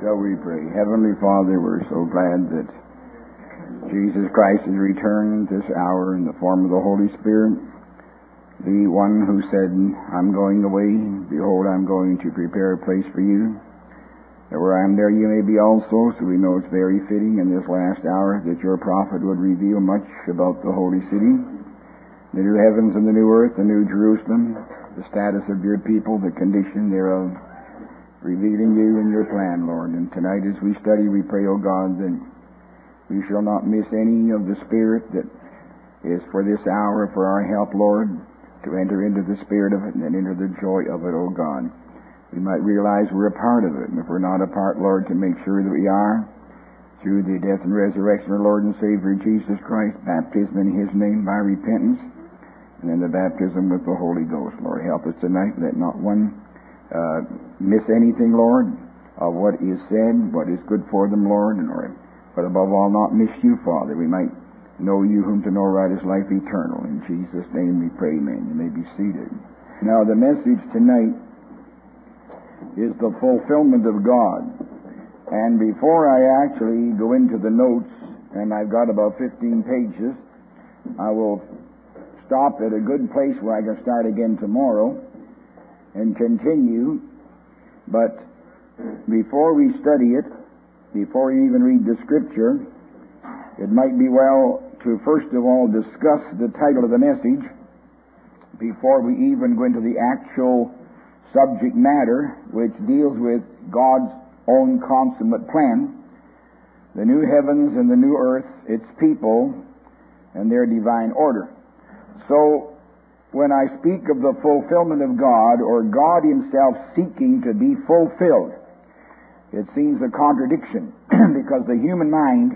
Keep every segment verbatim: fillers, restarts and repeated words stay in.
Shall we pray? Heavenly Father, we're so glad that Jesus Christ has returned this hour in the form of the Holy Spirit, the one who said, I'm going away, behold, I'm going to prepare a place for you, that where I am there you may be also. So we know it's very fitting in this last hour that your prophet would reveal much about the holy city, the new heavens and the new earth, the new Jerusalem, the status of your people, the condition thereof, revealing you and your plan, Lord. And tonight as we study, we pray, O God, that we shall not miss any of the Spirit that is for this hour, for our help, Lord, to enter into the Spirit of it and then enter the joy of it, O God. We might realize we're a part of it, and if we're not a part, Lord, to make sure that we are, through the death and resurrection of our Lord and Savior Jesus Christ, baptism in His name by repentance, and then the baptism with the Holy Ghost. Lord, help us tonight. Let not one Uh, miss anything, Lord, of what is said, what is good for them, Lord, and Lord, but above all, not miss you, Father. We might know you whom to know right is life eternal. In Jesus' name we pray, amen. You may be seated. Now, the message tonight is the fulfillment of God. And before I actually go into the notes, and I've got about fifteen pages, I will stop at a good place where I can start again tomorrow and continue. But before we study it, before we even read the Scripture, it might be well to first of all discuss the title of the message before we even go into the actual subject matter, which deals with God's own consummate plan, the new heavens and the new earth, its people, and their divine order. So, when I speak of the fulfillment of God, or God Himself seeking to be fulfilled, it seems a contradiction, because the human mind,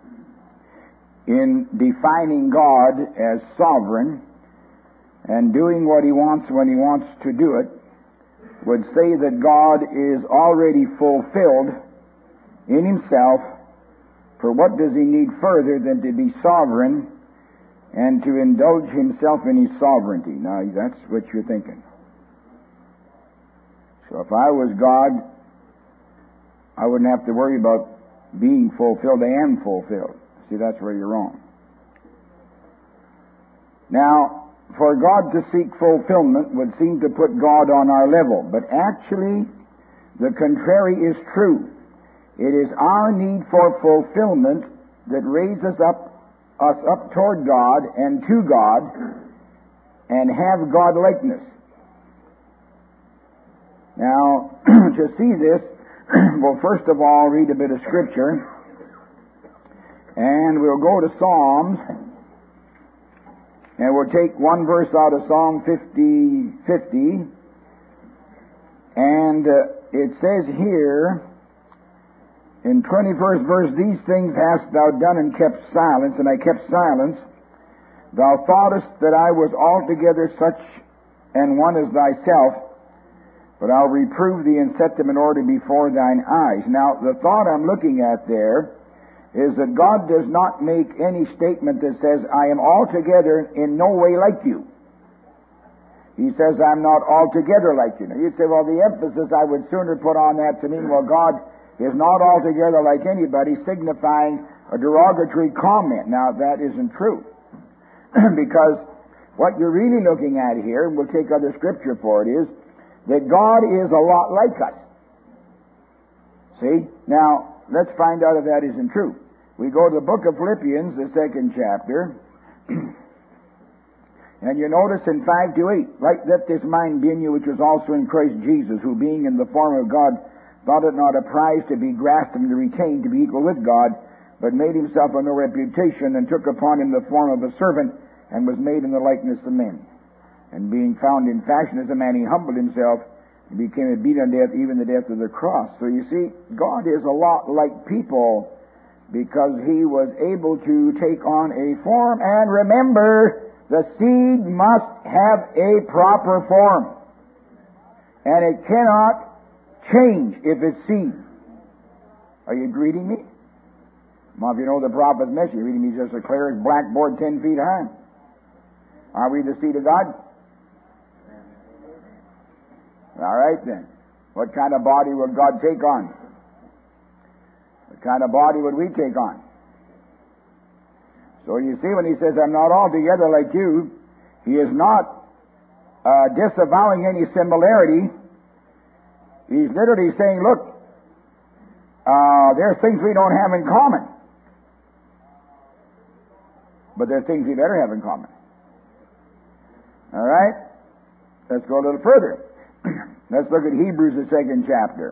in defining God as sovereign and doing what He wants when He wants to do it, would say that God is already fulfilled in Himself, for what does He need further than to be sovereign and to indulge Himself in His sovereignty? Now, that's what you're thinking. So if I was God, I wouldn't have to worry about being fulfilled. I am fulfilled. See, that's where you're wrong. Now, for God to seek fulfillment would seem to put God on our level, but actually the contrary is true. It is our need for fulfillment that raises up us up toward God and to God and have God-likeness. Now, to see this, we'll first of all read a bit of Scripture, and we'll go to Psalms, and we'll take one verse out of Psalm fifty, fifty, and uh, it says here, in twenty-first verse, these things hast thou done and kept silence, and I kept silence. Thou thoughtest that I was altogether such an one as thyself, but I'll reprove thee and set them in order before thine eyes. Now, the thought I'm looking at there is that God does not make any statement that says, I am altogether in no way like you. He says, I'm not altogether like you. Now, you'd say, well, the emphasis I would sooner put on that to mean, well, God is not altogether like anybody, signifying a derogatory comment. Now, that isn't true. Because what you're really looking at here, and we'll take other Scripture for it, is that God is a lot like us. See? Now, let's find out if that isn't true. We go to the book of Philippians, the second chapter, and you notice in five to eight, like let this mind be in you which was also in Christ Jesus, who being in the form of God, thought it not a prize to be grasped and to retain, to be equal with God, but made himself of no reputation, and took upon him the form of a servant, and was made in the likeness of men. And being found in fashion as a man, he humbled himself, and became obedient unto death, even the death of the cross. So you see, God is a lot like people, because He was able to take on a form. And remember, the seed must have a proper form, and it cannot change if it's seed. Are you reading me? Well, if you know the prophet's message, you're reading me just as clear as blackboard ten feet high. Are we the seed of God? All right then. What kind of body will God take on? What kind of body would we take on? So you see, when he says, I'm not altogether like you, he is not uh, disavowing any similarity. He's literally saying, look, uh, there are things we don't have in common. But there are things we better have in common. All right? Let's go a little further. Let's look at Hebrews, the second chapter.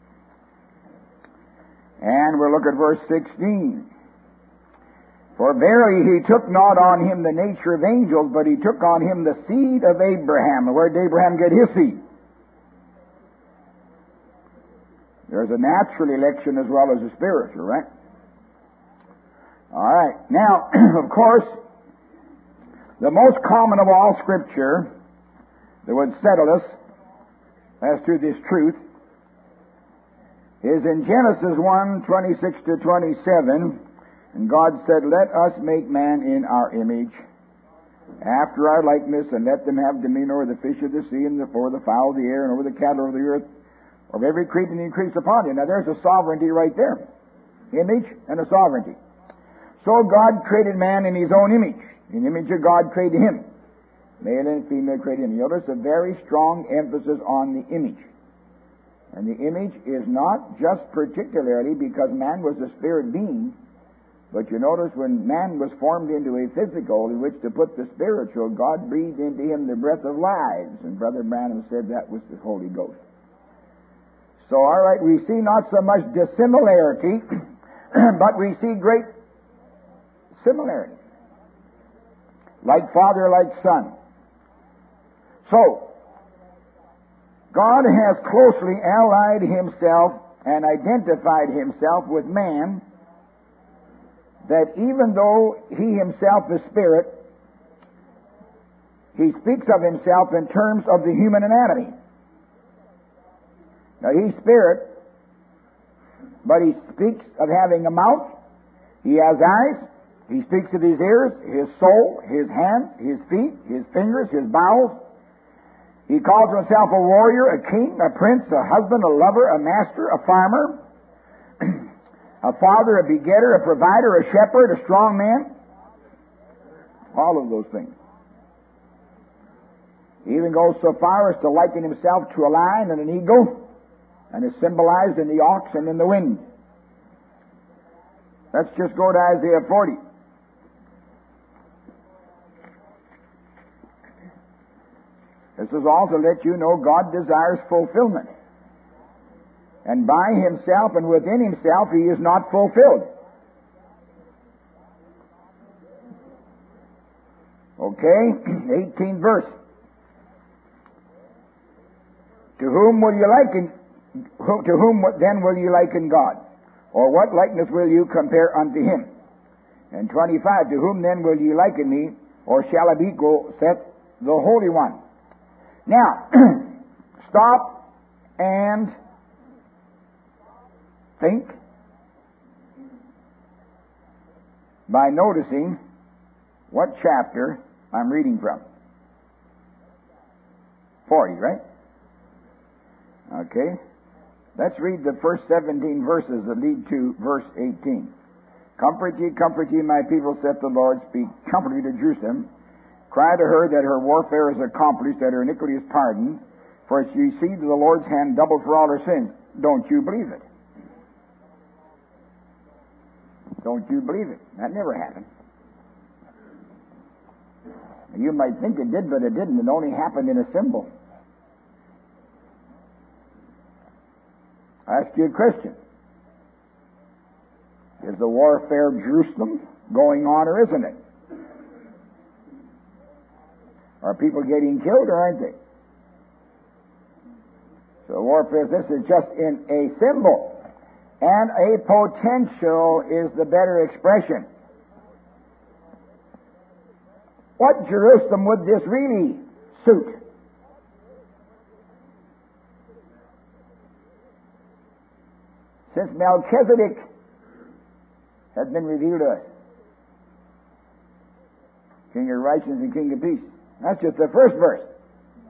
And we'll look at verse sixteen. For verily he took not on him the nature of angels, but he took on him the seed of Abraham. And where did Abraham get his seed? There's a natural election as well as a spiritual, right? All right. Now, of course, the most common of all Scripture that would settle us as to this truth is in Genesis one, twenty-six to twenty-seven. And God said, let us make man in our image, after our likeness, and let them have dominion over the fish of the sea, and over the fowl of the air, and over the cattle of the earth, over every creeping thing that creeps upon you. Now there's a sovereignty right there. Image and a sovereignty. So God created man in his own image. In the image of God created him. Male and female created him. You notice a very strong emphasis on the image. And the image is not just particularly because man was a spirit being, but you notice when man was formed into a physical in which to put the spiritual, God breathed into him the breath of lives. And Brother Branham said that was the Holy Ghost. So, all right, we see not so much dissimilarity, but we see great similarity. Like father, like son. So, God has closely allied himself and identified himself with man, that even though he himself is spirit, he speaks of himself in terms of the human anatomy. Now, he's spirit, but he speaks of having a mouth, he has eyes, he speaks of his ears, his soul, his hands, his feet, his fingers, his bowels. He calls himself a warrior, a king, a prince, a husband, a lover, a master, a farmer, a father, a begetter, a provider, a shepherd, a strong man. All of those things. He even goes so far as to liken himself to a lion and an eagle, and is symbolized in the ox and in the wind. Let's just go to Isaiah forty. This is all to let you know God desires fulfillment. And by himself and within himself he is not fulfilled. Okay, eighteenth verse. To whom will you liken, to whom then will you liken God? Or what likeness will you compare unto him? And twenty-five, to whom then will you liken me, or shall I be equal, saith the Holy One? Now, stop and think by noticing what chapter I'm reading from. forty, right? Okay. Let's read the first seventeen verses that lead to verse eighteen. Comfort ye, comfort ye, my people, saith the Lord. Speak comfort ye to Jerusalem. Cry to her that her warfare is accomplished, that her iniquity is pardoned, for she received of the Lord's hand double for all her sins. Don't you believe it? Don't you believe it? That never happened. You might think it did, but it didn't. It only happened in a symbol. I ask you a question. Is the warfare of Jerusalem going on, or isn't it? Are people getting killed, or aren't they? So warfare, this is just in a symbol. And a potential is the better expression. What Jerusalem would this really suit? Since Melchizedek has been revealed to us, King of righteousness and King of peace. That's just the first verse.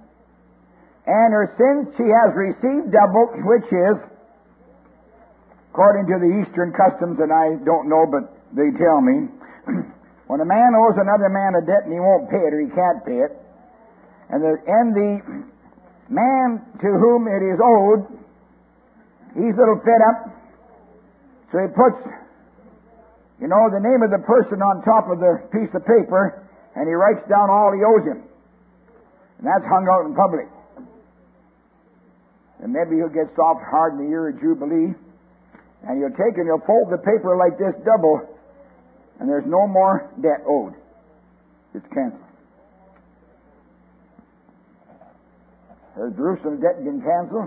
And her sins she has received double, which is According to the Eastern customs, and I don't know, but they tell me, when a man owes another man a debt and he won't pay it or he can't pay it, and the, and the man to whom it is owed, he's a little fed up, so he puts, you know, the name of the person on top of the piece of paper, and he writes down all he owes him. And that's hung out in public. And maybe he'll get soft hard in the year of Jubilee, and you'll take and you'll fold the paper like this double, and there's no more debt owed. It's canceled. Has Jerusalem debt been canceled?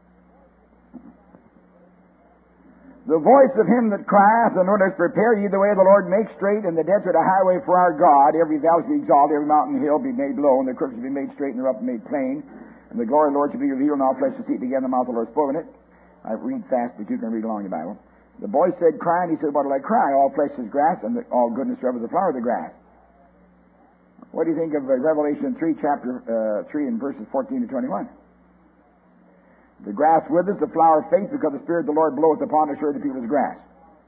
The voice of him that crieth, and notice, prepare ye the way of the Lord, make straight in the desert a highway for our God. Every valley shall be exalted, every mountain and hill be made low, and the crooks shall be made straight, and the rough made plain. And the glory of the Lord shall be revealed, and all flesh shall see it together, the mouth of the Lord spoken it. I read fast, but you can read along the Bible. The boy said, cry, and he said, what will I cry? All flesh is grass, and the, all goodness forever is the flower of the grass. What do you think of uh, Revelation three, chapter uh, three, and verses fourteen to twenty-one? The grass withers, the flower fades, because the Spirit of the Lord bloweth upon it, sure the people is grass.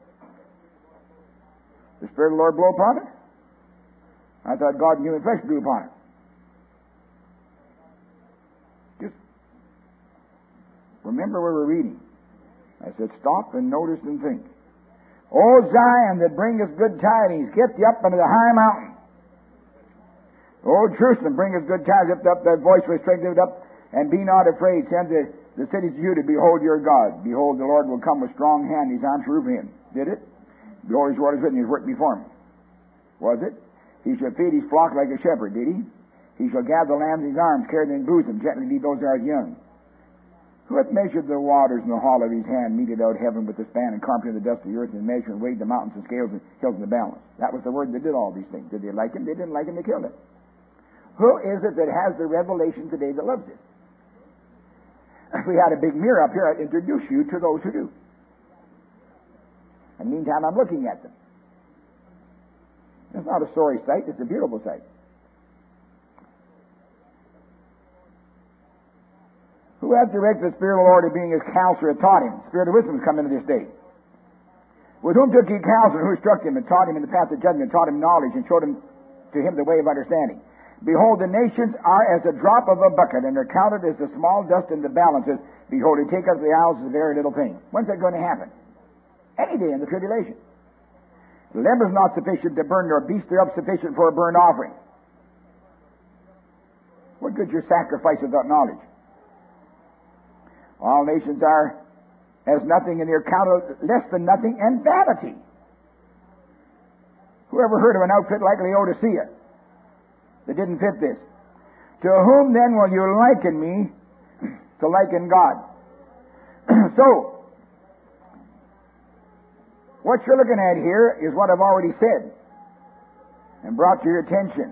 The Spirit of the Lord blow upon it? I thought God in human flesh blew upon it. Just remember where we're reading. I said, stop and notice and think. O Zion, that bringeth good tidings, get thee up unto the high mountain. O Jerusalem, bringeth good tidings, lift up thy voice with strength, lift up, and be not afraid. Send the, the cities of Judah, behold your God. Behold, the Lord will come with strong hand, his arm shall rule him. Did it? Behold, his word is written, his work before him. Was it? He shall feed his flock like a shepherd, did he? He shall gather the lambs in his arms, carry them in his bosom, gently lead those that are young. Who hath measured the waters in the hollow of his hand, meted out heaven with the span, and comprehended the dust of the earth, and measured and weighed the mountains and scales and hills in the balance? That was the word that did all these things. Did they like him? They didn't like him, they killed him. Who is it that has the revelation today that loves this? If we had a big mirror up here, I'd introduce you to those who do. And meantime, I'm looking at them. It's not a sorry sight, it's a beautiful sight. Who hath directed the Spirit of the Lord, who being his counselor hath taught him? The Spirit of wisdom has come into this day. With whom took he counsel, and who instructed him, and taught him in the path of judgment, taught him knowledge, and showed him to him the way of understanding? Behold, the nations are as a drop of a bucket, and are counted as the small dust in the balances. Behold, he taketh the isles as a very little thing. When's that going to happen? Any day in the tribulation. The lamb is not sufficient to burn, nor beast thereof sufficient for a burnt offering. What good's your sacrifice without knowledge? All nations are as nothing, and they're counted less than nothing, and vanity. Who ever heard of an outfit like Laodicea that didn't fit this? To whom then will you liken me to liken God? So, what you're looking at here is what I've already said and brought to your attention.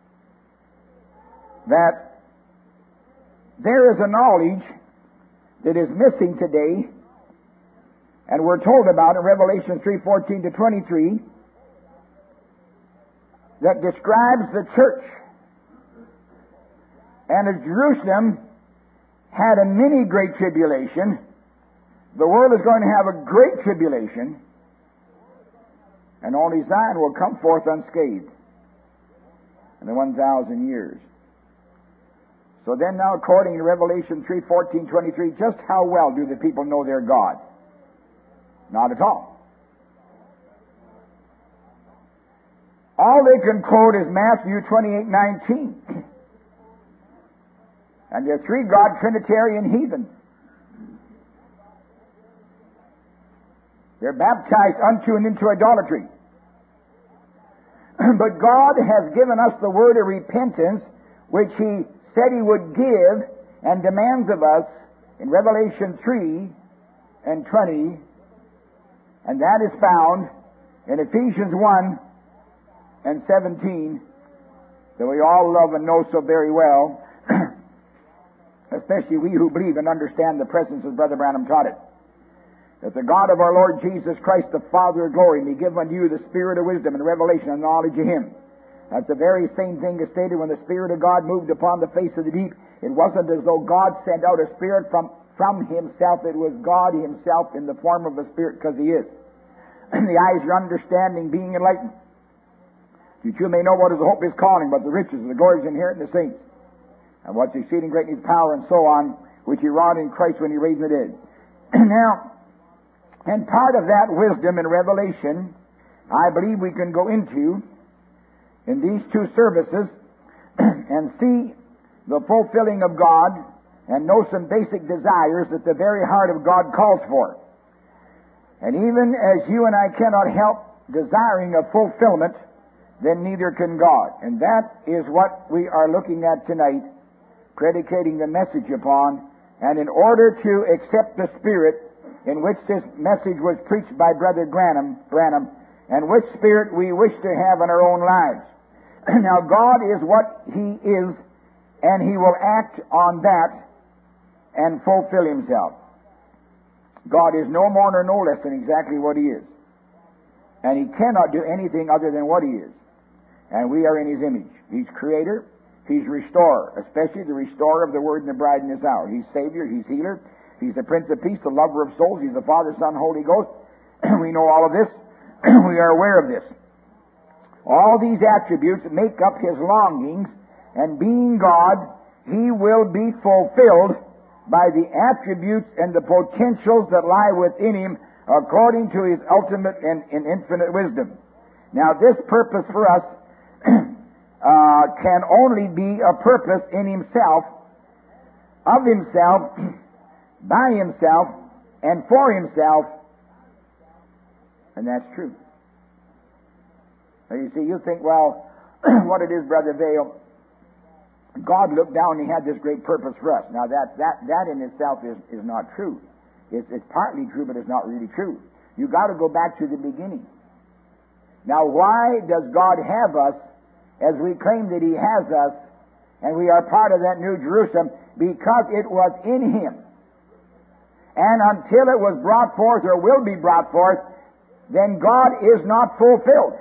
That there is a knowledge that is missing today, and we're told about in Revelation three fourteen to twenty-three, that describes the church. And as Jerusalem had a mini great tribulation, the world is going to have a great tribulation, and only Zion will come forth unscathed in the one thousand years. So then now, according to Revelation three fourteen twenty-three, just how well do the people know their God? Not at all. All they can quote is Matthew twenty-eight nineteen. And they're three God Trinitarian heathen. They're baptized unto and into idolatry. But God has given us the word of repentance, which He said He would give and demands of us in Revelation three and twenty, and that is found in Ephesians one and seventeen, that we all love and know so very well, especially we who believe and understand the presence as Brother Branham taught it. That the God of our Lord Jesus Christ, the Father of glory, may give unto you the spirit of wisdom and revelation and knowledge of Him. That's the very same thing as stated when the Spirit of God moved upon the face of the deep. It wasn't as though God sent out a spirit from from himself. It was God himself in the form of a Spirit, because he is. The eyes of your understanding being enlightened, that you may know what is the hope of his calling, but the riches of the glories inherent in the saints, and what's exceeding great in his power, and so on, which he wrought in Christ when he raised the dead. Now, and part of that wisdom and revelation, I believe we can go into in these two services and see the fulfilling of God and know some basic desires that the very heart of God calls for. And even as you and I cannot help desiring a fulfillment, then neither can God. And that is what we are looking at tonight, predicating the message upon. And in order to accept the spirit in which this message was preached by Brother Branham, Branham, and which spirit we wish to have in our own lives. Now, God is what he is, and he will act on that and fulfill himself. God is no more nor no less than exactly what he is. And he cannot do anything other than what he is. And we are in his image. He's creator. He's restorer, especially the restorer of the word and the bride in this hour. He's Savior. He's healer. He's the Prince of Peace, the lover of souls. He's the Father, Son, Holy Ghost. We know all of this. We are aware of this. All these attributes make up his longings, and being God, he will be fulfilled by the attributes and the potentials that lie within him according to his ultimate and, and infinite wisdom. Now, this purpose for us uh, can only be a purpose in himself, of himself, by himself, and for himself, and that's true. Now, you see, you think, well, what it is, Brother Vail, God looked down and he had this great purpose for us. Now, that that that in itself is, is not true. It's, it's partly true, but it's not really true. You've got to go back to the beginning. Now, why does God have us as we claim that he has us, and we are part of that New Jerusalem? Because it was in him. And until it was brought forth, or will be brought forth, then God is not fulfilled.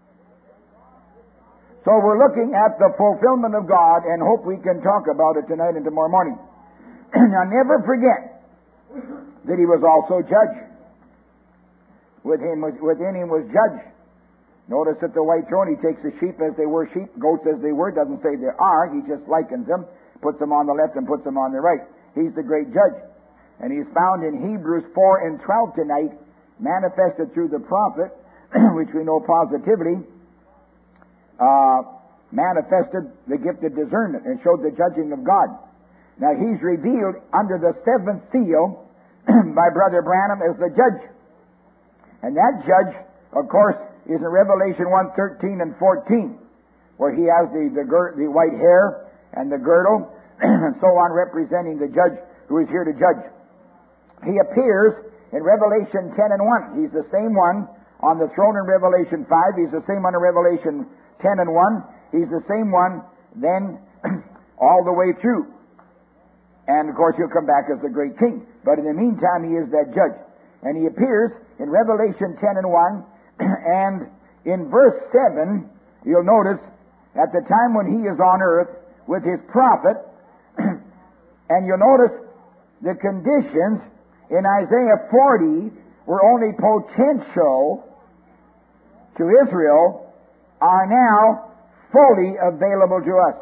So we're looking at the fulfillment of God, and hope we can talk about it tonight and tomorrow morning. Now, never forget that he was also judge. With him, within him was judge. Notice that the white throne, he takes the sheep as they were sheep, goats as they were, doesn't say they are, he just likens them, puts them on the left and puts them on the right. He's the great judge. And he's found in Hebrews four and twelve tonight, manifested through the prophet, which we know positively, uh, manifested the gift of discernment and showed the judging of God. Now, he's revealed under the seventh seal by Brother Branham as the judge. And that judge, of course, is in Revelation one thirteen and fourteen, where he has the, the, gir- the white hair and the girdle, and so on, representing the judge who is here to judge. He appears in Revelation ten and one. He's the same one on the throne in Revelation five. He's the same one in Revelation ten and one. He's the same one then all the way through. And, of course, he'll come back as the great king. But in the meantime, he is that judge. And he appears in Revelation ten and one, and in verse seven, you'll notice, at the time when he is on earth with his prophet, and you'll notice the conditions in Isaiah forty were only potential to Israel, are now fully available to us.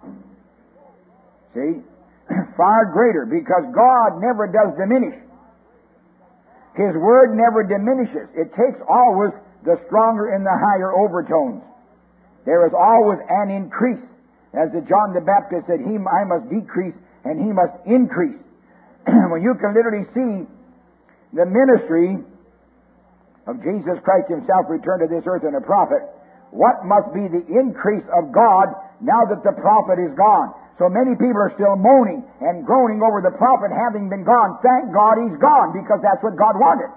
See? Far greater, because God never does diminish. His word never diminishes. It takes always the stronger and the higher overtones. There is always an increase. As the John the Baptist said, he, I must decrease and he must increase. When you can literally see the ministry of Jesus Christ himself return to this earth in a prophet, what must be the increase of God now that the prophet is gone? So many people are still moaning and groaning over the prophet having been gone. Thank God he's gone, because that's what God wanted.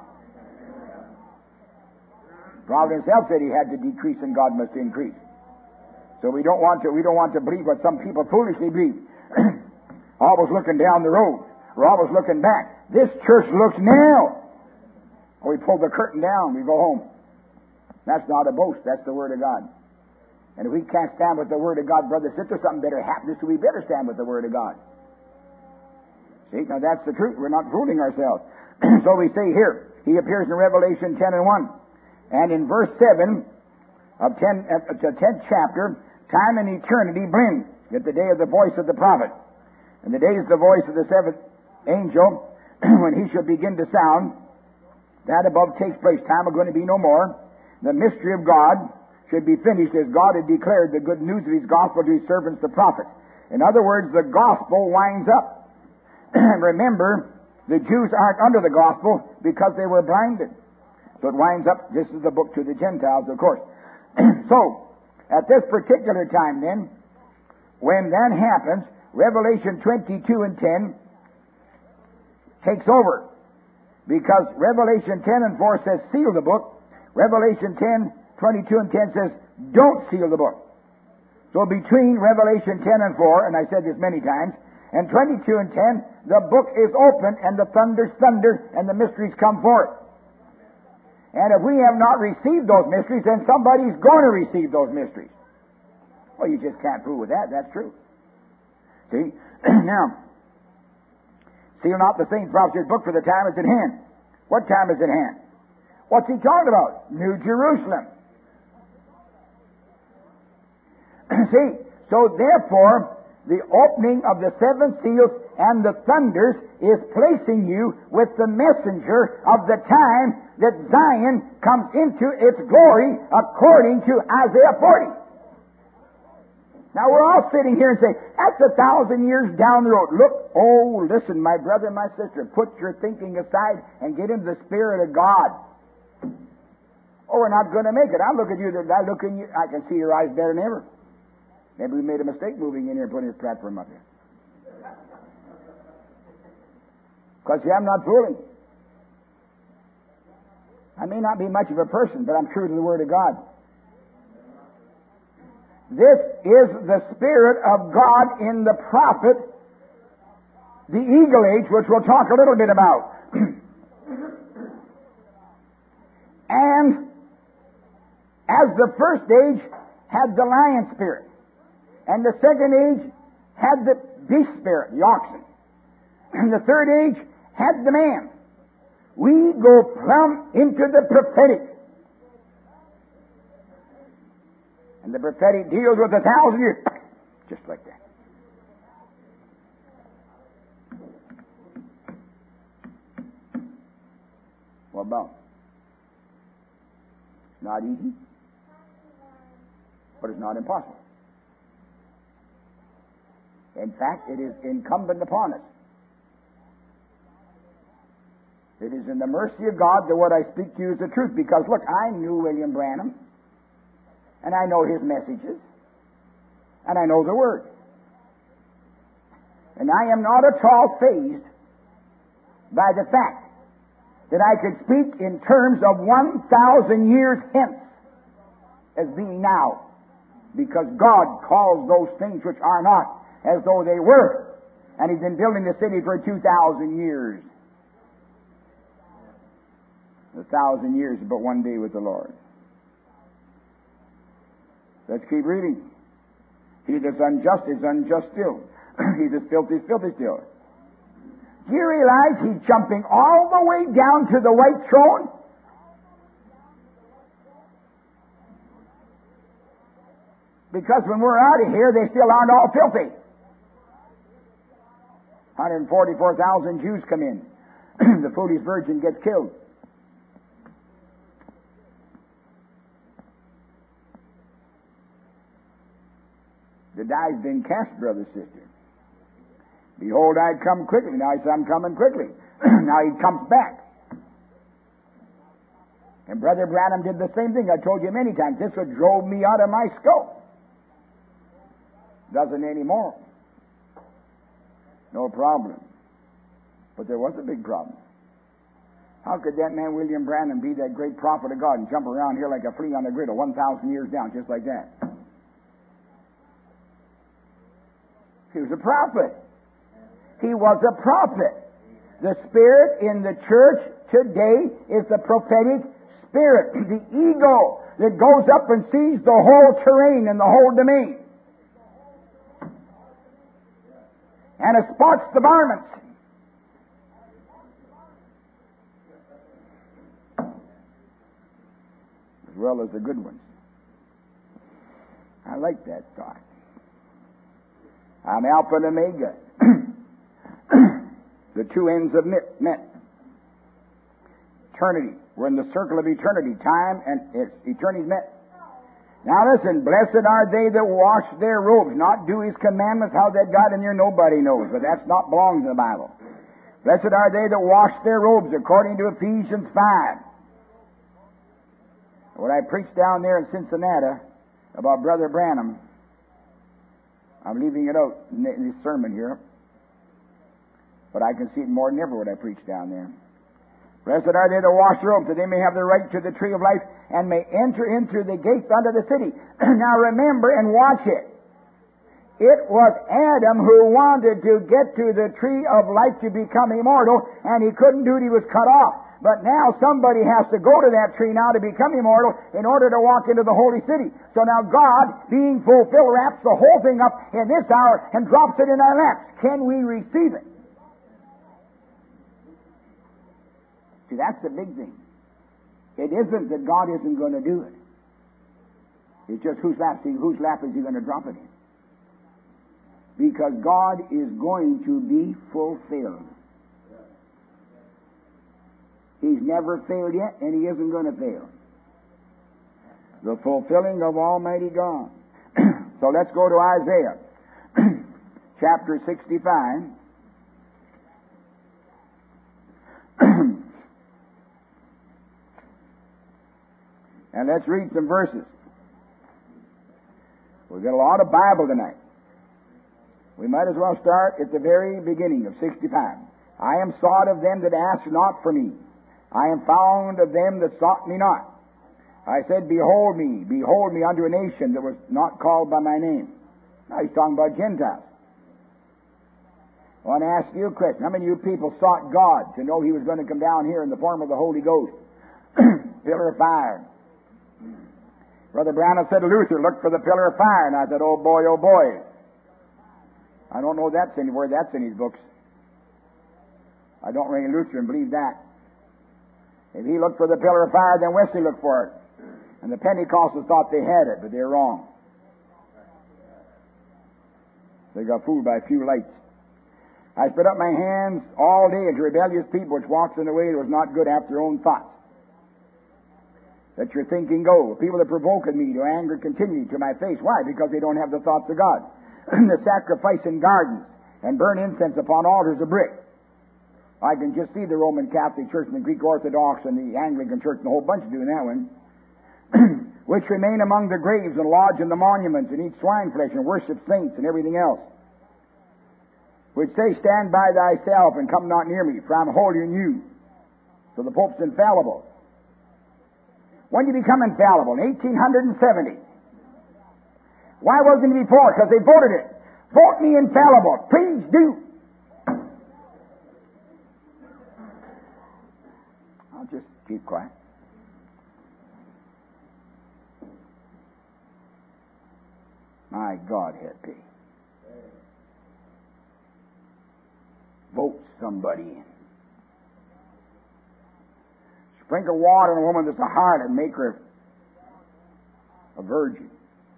The prophet himself said he had to decrease and God must increase. So we don't want to we don't want to believe what some people foolishly believe. Always looking down the road. We're always looking back. This church looks now. Or we pull the curtain down, we go home. That's not a boast, that's the Word of God. And if we can't stand with the Word of God, brother, sister, something better happens, so we better stand with the Word of God. See, now that's the truth. We're not fooling ourselves. So we say here, he appears in Revelation ten and one. And in verse seven of ten, uh, the tenth chapter, time and eternity blend. Yet the day of the voice of the prophet. And the day is the voice of the seventh angel, when he shall begin to sound. That above takes place. Time are going to be no more. The mystery of God should be finished as God had declared the good news of his gospel to his servants, the prophets. In other words, the gospel winds up. Remember, the Jews aren't under the gospel because they were blinded. So it winds up, this is the book to the Gentiles, of course. So, at this particular time then, when that happens, Revelation twenty-two and ten takes over. Because Revelation ten and four says, seal the book. Revelation ten, twenty-two and ten says, don't seal the book. So between Revelation ten and four, and I said this many times, and twenty-two and ten, the book is open, and the thunders thunder, and the mysteries come forth. And if we have not received those mysteries, then somebody's going to receive those mysteries. Well, you just can't fool with that. That's true. See? Now, seal not the saints' prophecy's book, for the time is at hand. What time is at hand? What's he talking about? New Jerusalem. See? So therefore, the opening of the seven seals and the thunders is placing you with the messenger of the time that Zion comes into its glory according to Isaiah forty. Now we're all sitting here and say, that's a thousand years down the road. Look, oh, listen, my brother and my sister, put your thinking aside and get into the Spirit of God. Oh, we're not going to make it. I look at you, I look in you, I can see your eyes better than ever. Maybe we made a mistake moving in here and putting this platform up here. Because see, I'm not fooling. I may not be much of a person, but I'm true to the Word of God. This is the Spirit of God in the prophet, the eagle age, which we'll talk a little bit about. And as the first age had the lion spirit, and the second age had the beast spirit, the oxen, and the third age had the man, we go plumb into the prophetic. And the prophetic deals with a thousand years. Just like that. What about? It's not easy, but it's not impossible. In fact, it is incumbent upon us. It is in the mercy of God that what I speak to you is the truth. Because, look, I knew William Branham, and I know his messages, and I know the Word. And I am not at all fazed by the fact that I could speak in terms of one thousand years hence as being now, because God calls those things which are not as though they were. And He's been building the city for two thousand years. A thousand years is but one day with the Lord. Let's keep reading. He that's unjust is unjust still. He that's filthy is filthy still. Do you realize he's jumping all the way down to the white throne? Because when we're out of here, they still aren't all filthy. one hundred forty-four thousand Jews come in. The foolish virgin gets killed. The die's been cast, brother, sister. Behold, I come quickly. Now he said, I'm coming quickly. Now he comes back. And Brother Branham did the same thing. I told you many times. This would drove me out of my scope. Doesn't anymore. No problem. But there was a big problem. How could that man William Branham be that great prophet of God and jump around here like a flea on a griddle one thousand years down, just like that? He was a prophet. He was a prophet. The spirit in the church today is the prophetic spirit, the ego that goes up and sees the whole terrain and the whole domain, and it spots the varmints well as the good ones. I like that thought. I'm Alpha and Omega. The two ends have met. met. Eternity. We're in the circle of eternity. Time and eternity met. Now listen, blessed are they that wash their robes, not do His commandments. How that got in there, nobody knows, but that's not belongs in the Bible. Blessed are they that wash their robes, according to Ephesians five. When I preached down there in Cincinnati about Brother Branham, I'm leaving it out in this sermon here, but I can see it more than ever when I preach down there. Blessed are they that wash their robes, that they may have the right to the tree of life, and may enter into the gates unto the city. Now remember and watch it. It was Adam who wanted to get to the tree of life to become immortal, and he couldn't do it, he was cut off. But now somebody has to go to that tree now to become immortal in order to walk into the holy city. So now God, being fulfilled, wraps the whole thing up in this hour and drops it in our laps. Can we receive it? See, that's the big thing. It isn't that God isn't going to do it. It's just whose lap, whose lap is He going to drop it in? Because God is going to be fulfilled. He's never failed yet, and He isn't going to fail. The fulfilling of Almighty God. So let's go to Isaiah, chapter sixty-five. And let's read some verses. We've got a lot of Bible tonight. We might as well start at the very beginning of sixty-five. I am sought of them that ask not for me. I am found of them that sought me not. I said, behold me, behold me unto a nation that was not called by my name. Now he's talking about Gentiles. I want to ask you a question. How many of you people sought God to know He was going to come down here in the form of the Holy Ghost? Pillar of fire. Brother Branham said to Luther, look for the pillar of fire. And I said, oh boy, oh boy. I don't know that's anywhere that's in his books. I don't really Lutheran believe that. If he looked for the pillar of fire, then Wesley looked for it. And the Pentecostals thought they had it, but they're wrong. They got fooled by a few lights. I spread up my hands all day unto rebellious people which walks in a way that was not good after their own thoughts. Let your thinking go. People that provoke me to anger continually to my face. Why? Because they don't have the thoughts of God. The sacrifice in gardens and burn incense upon altars of brick. I can just see the Roman Catholic Church and the Greek Orthodox and the Anglican Church and the whole bunch doing that one. Which remain among the graves and lodge in the monuments and eat swine flesh and worship saints and everything else. Which say, stand by thyself and come not near me, for I'm holier than you. So the Pope's infallible. When did he become infallible? In eighteen seventy. Why wasn't he before? Because they voted it. Vote me infallible. Please do. I'll just keep quiet. My God, happy. Vote somebody in. Sprinkle water on a woman that's a harlot and make her a virgin.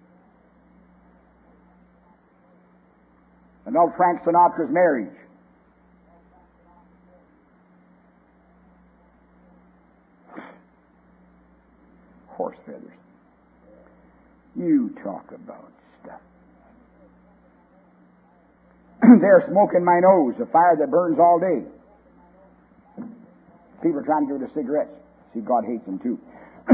Annul Frank Sinatra's marriage. Horse feathers. You talk about stuff. They're smoking my nose, a fire that burns all day. People are trying to give it a cigarettes. See, God hates them too.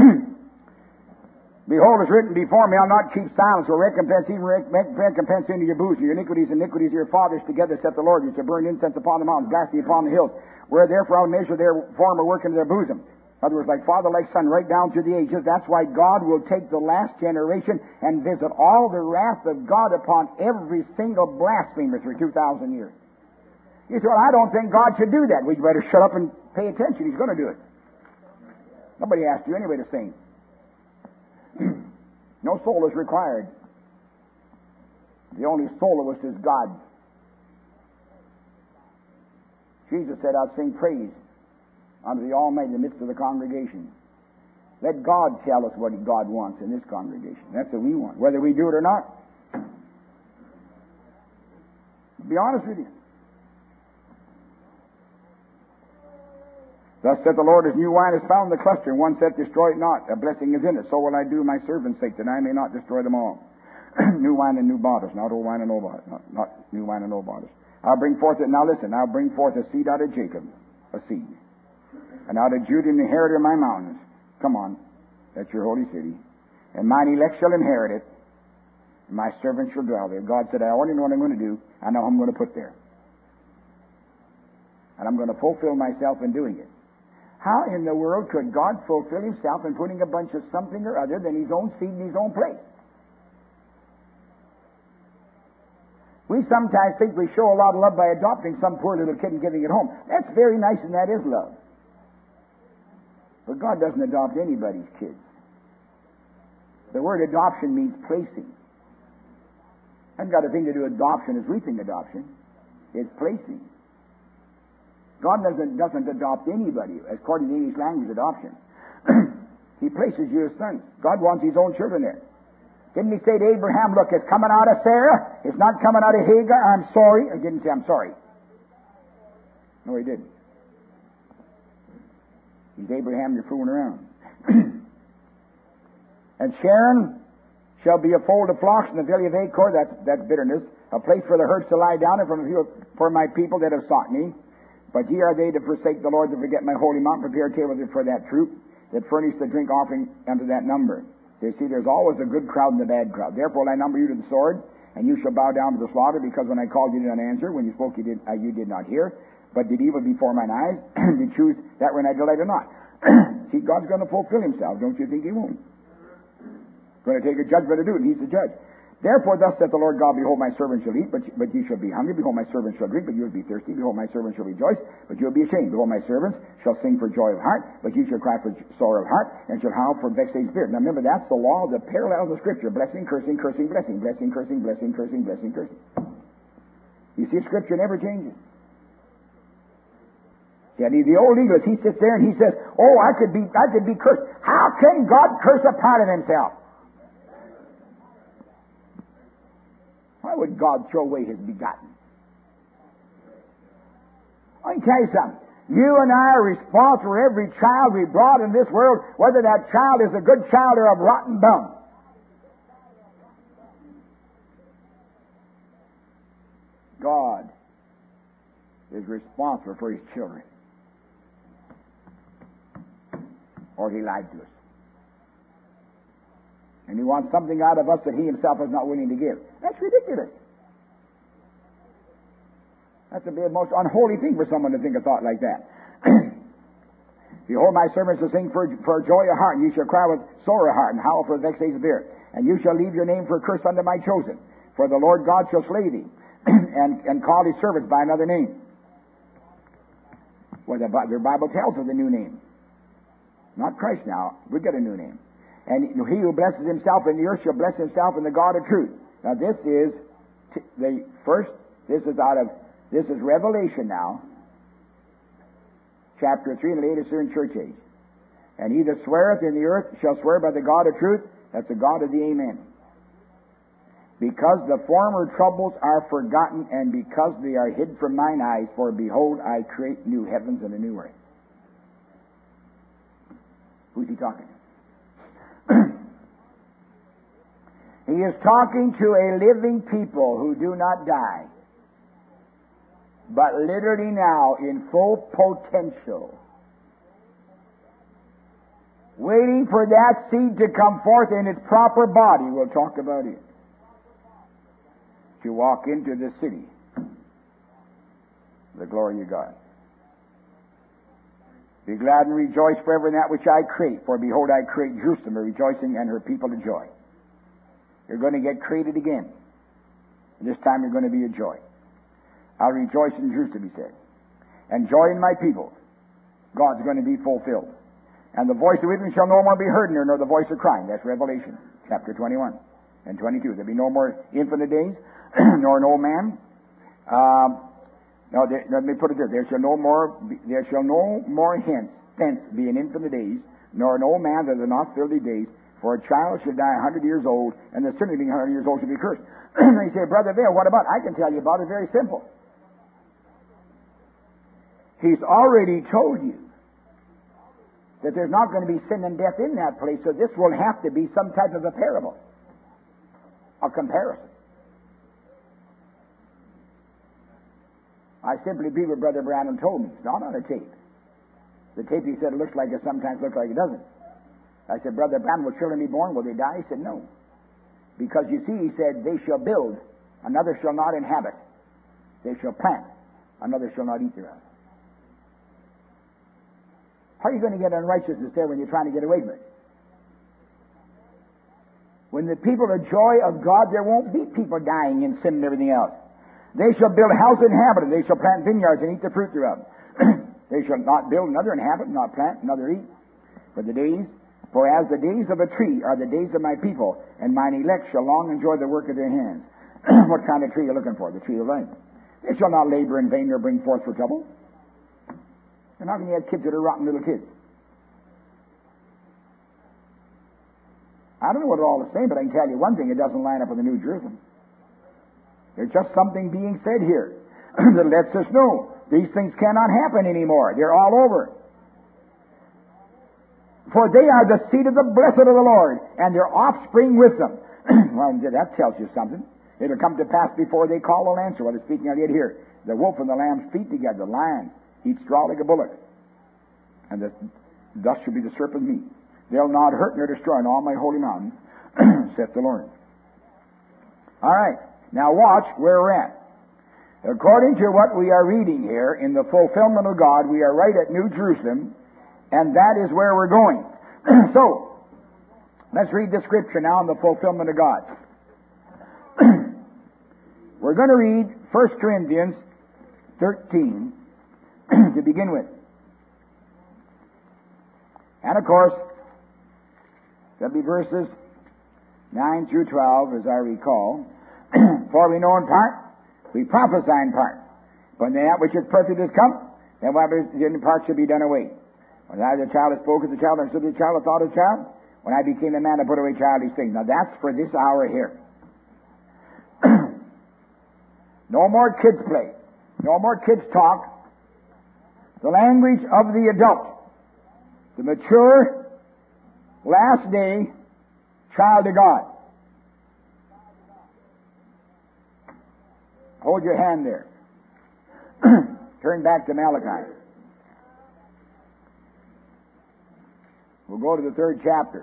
Behold, it's written before me, I'll not keep silence, or recompense, even rec- recompense into your bosom. Your iniquities and iniquities of your fathers together, saith the Lord. You shall burn incense upon the mountains, blasphemy upon the hills, where therefore I'll measure their former work into their bosom. In other words, like father, like son, right down through the ages. That's why God will take the last generation and visit all the wrath of God upon every single blasphemer through two thousand years. You say, well, I don't think God should do that. Well, you better shut up and pay attention. He's going to do it. Nobody asked you anyway to sing. No soul is required. The only soloist is God. Jesus said, I'll sing praise unto the Almighty in the midst of the congregation. Let God tell us what God wants in this congregation. That's what we want, whether we do it or not. Be honest with you. Thus saith the Lord, as new wine is found in the cluster, and one saith, destroy it not. A blessing is in it. So will I do my servant's sake, that I may not destroy them all. New wine and new bottles, not old wine and old bottles. Not, not new wine and old bottles. I'll bring forth it. Now listen, I'll bring forth a seed out of Jacob, a seed. And out of Judah an inheritor of my mountains. Come on, that's your holy city. And mine elect shall inherit it. And my servants shall dwell there. God said, I already know what I'm going to do. I know who I'm going to put there. And I'm going to fulfill myself in doing it. How in the world could God fulfill himself in putting a bunch of something or other than his own seed in his own place? We sometimes think we show a lot of love by adopting some poor little kid and giving it home. That's very nice, and that is love. But God doesn't adopt anybody's kids. The word adoption means placing. Hasn't got a thing to do with adoption as we think adoption. It's placing. God doesn't, doesn't adopt anybody, according to English language adoption. He places you as sons. God wants his own children there. Didn't he say to Abraham, look, it's coming out of Sarah, it's not coming out of Hagar, I'm sorry. He didn't say, I'm sorry. No, he didn't. He's Abraham, you're fooling around. And Sharon shall be a fold of flocks in the valley of Achor, that's, that's bitterness, a place for the herds to lie down, and for, for my people that have sought me. But ye are they to forsake the Lord, to forget my holy mountain, prepare a table for that troop, that furnish the drink offering unto that number. You see, there's always a good crowd and a bad crowd. Therefore will I number you to the sword, and you shall bow down to the slaughter, because when I called you did not answer, when you spoke you did, uh, you did not hear, but did evil before mine eyes, did choose that when I delighted not. See, God's going to fulfill himself. Don't you think he won't? Going to take a judgment to do it, and he's the judge. Therefore, thus saith the Lord God, behold, my servant shall eat, but, but ye shall be hungry. Behold, my servant shall drink, but you will be thirsty. Behold, my servant shall rejoice, but you will be ashamed. Behold, my servants shall sing for joy of heart, but you shall cry for sorrow of heart, and shall howl for vexed spirit. Now remember, that's the law, the parallel of the Scripture. Blessing, cursing, cursing, blessing. Blessing, cursing, blessing, cursing, blessing, cursing. You see, Scripture never changes. Yeah, the old eaglist, he sits there and he says, oh, I could be, I could be cursed. How can God curse a part of himself? Why would God throw away his begotten? Let me tell you something. You and I are responsible for every child we brought in this world, whether that child is a good child or a rotten bum. God is responsible for his children. Or he lied to us. And he wants something out of us that he himself is not willing to give. That's ridiculous. That's the most unholy thing for someone to think a thought like that. Behold, my servants shall sing for, for joy of heart, and you shall cry with sorrow of heart, and howl for vexed spirit. And you shall leave your name for a curse unto my chosen. For the Lord God shall slay thee, and, and call his servants by another name. Well, the, the Bible tells us the new name. Not Christ now. We get a new name. And he who blesses himself in the earth shall bless himself in the God of truth. Now this is t- the first, this is out of, this is Revelation now, chapter three, in the latest here in church age. And he that sweareth in the earth shall swear by the God of truth, that's the God of the Amen. Because the former troubles are forgotten, and because they are hid from mine eyes, for behold, I create new heavens and a new earth. Who's he talking to? He is talking to a living people who do not die, but literally now in full potential, waiting for that seed to come forth in its proper body. We'll talk about it. To walk into the city, the glory of God. Be glad and rejoice forever in that which I create. For behold, I create Jerusalem a rejoicing, and her people a joy. You're going to get created again. This time you're going to be a joy. I'll rejoice in Jerusalem, he said, and joy in my people. God's going to be fulfilled. And the voice of weeping shall no more be heard in her, nor the voice of crying. That's Revelation, chapter twenty-one and twenty-two. There'll be no more infinite days, nor an old man. Um, No, there, let me put it there. There shall no more. Be, there shall no more hence thence be an infant of days, nor an old man that is not thirty days. For a child should die a hundred years old, and the sinner being a hundred years old should be cursed. And you say, Brother Vail, what about? I can tell you about it. Very simple. He's already told you that there's not going to be sin and death in that place, so this will have to be some type of a parable, a comparison. I simply believe what Brother Branham told me. It's not on a tape. The tape, he said, looks like it sometimes looks like it doesn't. I said, Brother Branham, will children be born? Will they die? He said, no. Because you see, he said, they shall build, another shall not inhabit. They shall plant, another shall not eat thereof. How are you going to get unrighteousness there when you're trying to get away from it? When the people are joy of God, there won't be people dying in sin and everything else. They shall build a house inhabited. They shall plant vineyards and eat the fruit thereof. They shall not build another inhabit, not plant another eat. For the days, for as the days of a tree are the days of my people, and mine elect shall long enjoy the work of their hands. What kind of tree are you looking for? The tree of life. They shall not labor in vain nor bring forth for trouble. And how can you have kids that are rotten little kids? I don't know what it all is saying, but I can tell you one thing, it doesn't line up with the New Jerusalem. There's just something being said here that lets us know these things cannot happen anymore. They're all over. For they are the seed of the blessed of the Lord, and their offspring with them. Well, that tells you something. It'll come to pass before they call will answer. What is speaking of it here? The wolf and the lamb's feet together. The lion eats straw like a bullock. And the, thus shall be the serpent's meat. They'll not hurt nor destroy in all my holy mountain, saith the Lord. All right. Now watch where we're at. According to what we are reading here, in the fulfillment of God, we are right at New Jerusalem, and that is where we're going. So, let's read the scripture now in the fulfillment of God. We're going to read First Corinthians thirteen to begin with. And of course, there'll be verses nine through twelve, as I recall. For we know in part, we prophesy in part. When that which is perfect is come, then what is in part shall be done away. When I, the child, has spoken to the child, and understood the child, I thought of the child. When I became a man, I put away childish things. Now that's for this hour here. No more kids play. No more kids talk. The language of the adult. The mature, last day, child of God. Hold your hand there. Turn back to Malachi. We'll go to the third chapter.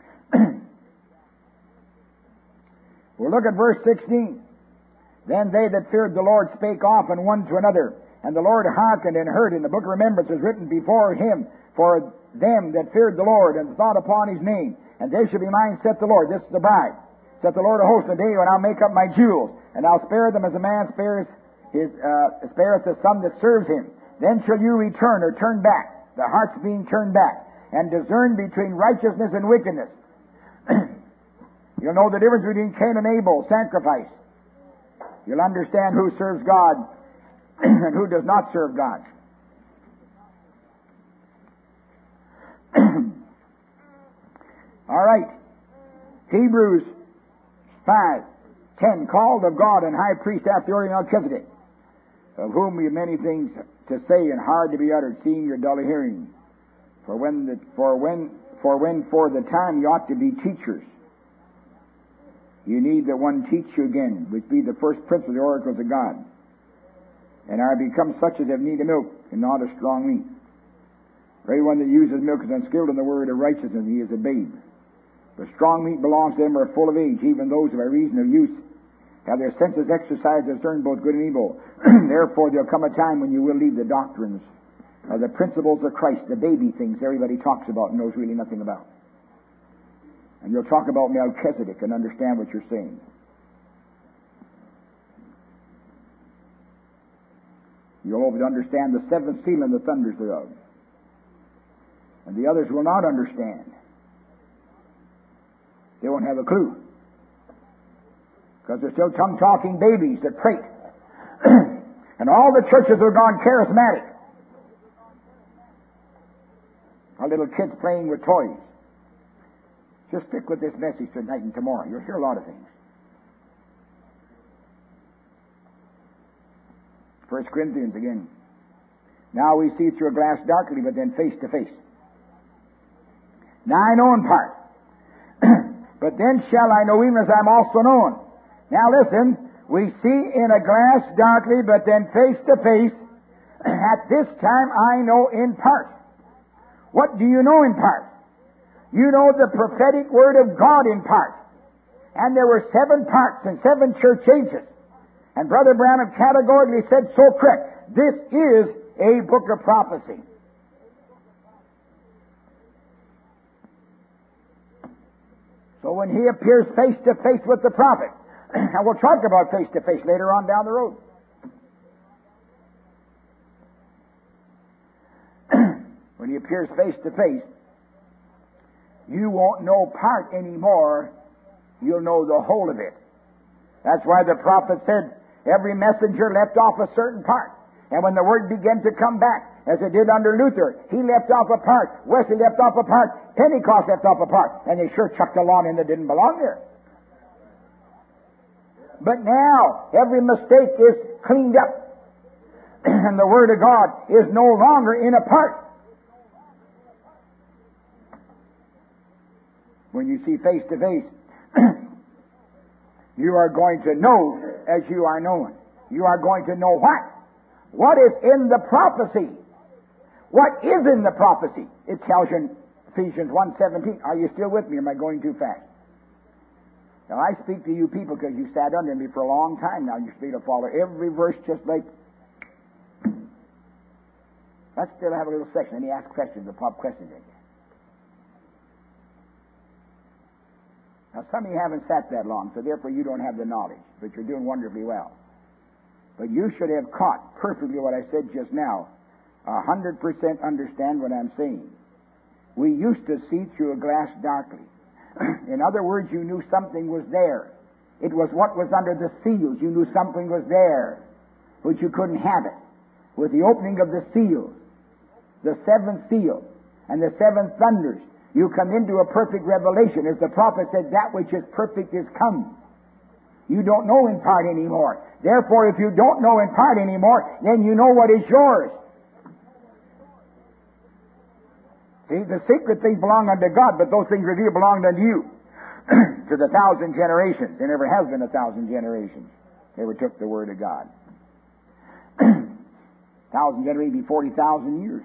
We'll look at verse sixteen. Then they that feared the Lord spake often one to another, and the Lord hearkened and heard. In the book of remembrance was written before him for them that feared the Lord and thought upon his name. And they shall be mine, saith the Lord. This is the bride. Saith the Lord of hosts, the day when I'll make up my jewels, and I'll spare them as a man spares his uh, spareth the son that serves him. Then shall you return or turn back, the hearts being turned back, and discern between righteousness and wickedness. You'll know the difference between Cain and Abel, sacrifice. You'll understand who serves God and who does not serve God. All right. Hebrews five ten, called of God and high priest after the order of Melchizedek, of whom we have many things to say and hard to be uttered, seeing your dull hearing. For when the, for when for when for the time you ought to be teachers, you need that one teach you again, which be the first principle of the oracles of God, and are become such as have need of milk and not of strong meat. For everyone that uses milk is unskilled in the word of righteousness, he is a babe. But strong meat belongs to them who are full of age, even those who by reason of use have their senses exercised to discern both good and evil. Therefore there'll come a time when you will leave the doctrines of the principles of Christ, the baby things everybody talks about and knows really nothing about. And you'll talk about Melchizedek and understand what you're saying. You'll understand the seventh seal and the thunders thereof. And the others will not understand. They won't have a clue. Because they're still tongue-talking babies that prate. And all the churches have gone charismatic. A little kids playing with toys. Just stick with this message tonight and tomorrow. You'll hear a lot of things. First Corinthians again. Now we see through a glass darkly, but then face to face. Now I know in part, but then shall I know even as I'm also known. Now listen, we see in a glass darkly, but then face to face. At this time I know in part. What do you know in part? You know the prophetic word of God in part. And there were seven parts and seven church ages. And Brother Branham categorically said so correct. This is a book of prophecy. So when he appears face to face with the prophet, and we'll talk about face to face later on down the road. When he appears face to face, you won't know part anymore. You'll know the whole of it. That's why the prophet said, every messenger left off a certain part. And when the word began to come back, as it did under Luther, he left off a part, Wesley left off a part, Pentecost left off a part, and they sure chucked a lot in that didn't belong there. But now, every mistake is cleaned up, and the Word of God is no longer in a part. When you see face to face, you are going to know as you are known. You are going to know what? What is in the prophecy? What is in the prophecy? It tells you in Ephesians one seventeen. Are you still with me? Am I going too fast? Now I speak to you people because you sat under me for a long time now. You should be able to follow every verse just like. Let's still have a little section. Let me ask questions, the pop questions in here. Now some of you haven't sat that long, so therefore you don't have the knowledge, but you're doing wonderfully well. But you should have caught perfectly what I said just now. A hundred percent understand what I'm saying. We used to see through a glass darkly. In other words, you knew something was there. It was what was under the seals. You knew something was there, but you couldn't have it. With the opening of the seals, the seventh seal, and the seven thunders, you come into a perfect revelation. As the prophet said, that which is perfect is come. You don't know in part anymore. Therefore, if you don't know in part anymore, then you know what is yours. See, the secret things belong unto God, but those things revealed belong unto you. To the thousand generations. There never has been a thousand generations. Never took the word of God. Thousand generations be forty thousand years.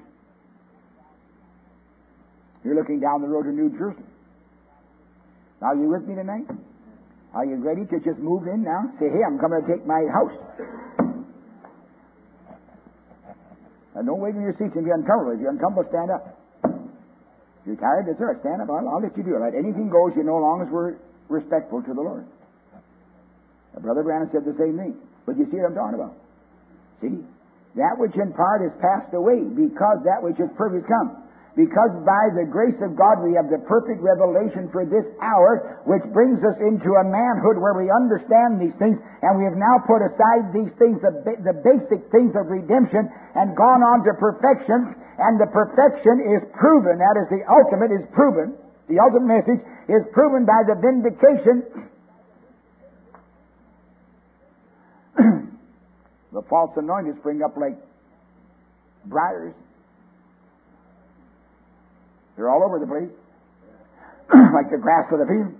You're looking down the road to New Jerusalem. Are you with me tonight? Are you ready to just move in now? Say, hey, I'm coming to take my house. Now, don't wait in your seats and be uncomfortable. If you're uncomfortable, stand up. If you're tired, that's all right. Stand up. I'll, I'll let you do it. Let anything goes, you know, as long as we're respectful to the Lord. Now, Brother Branham said the same thing. But you see what I'm talking about? See? That which in part is passed away, because that which is perfect is come. Because by the grace of God we have the perfect revelation for this hour, which brings us into a manhood where we understand these things, and we have now put aside these things, the, ba- the basic things of redemption, and gone on to perfection, and the perfection is proven. That is, the ultimate is proven. The ultimate message is proven by the vindication. The false anointed spring up like briars. They're all over the place, like the grass of the field.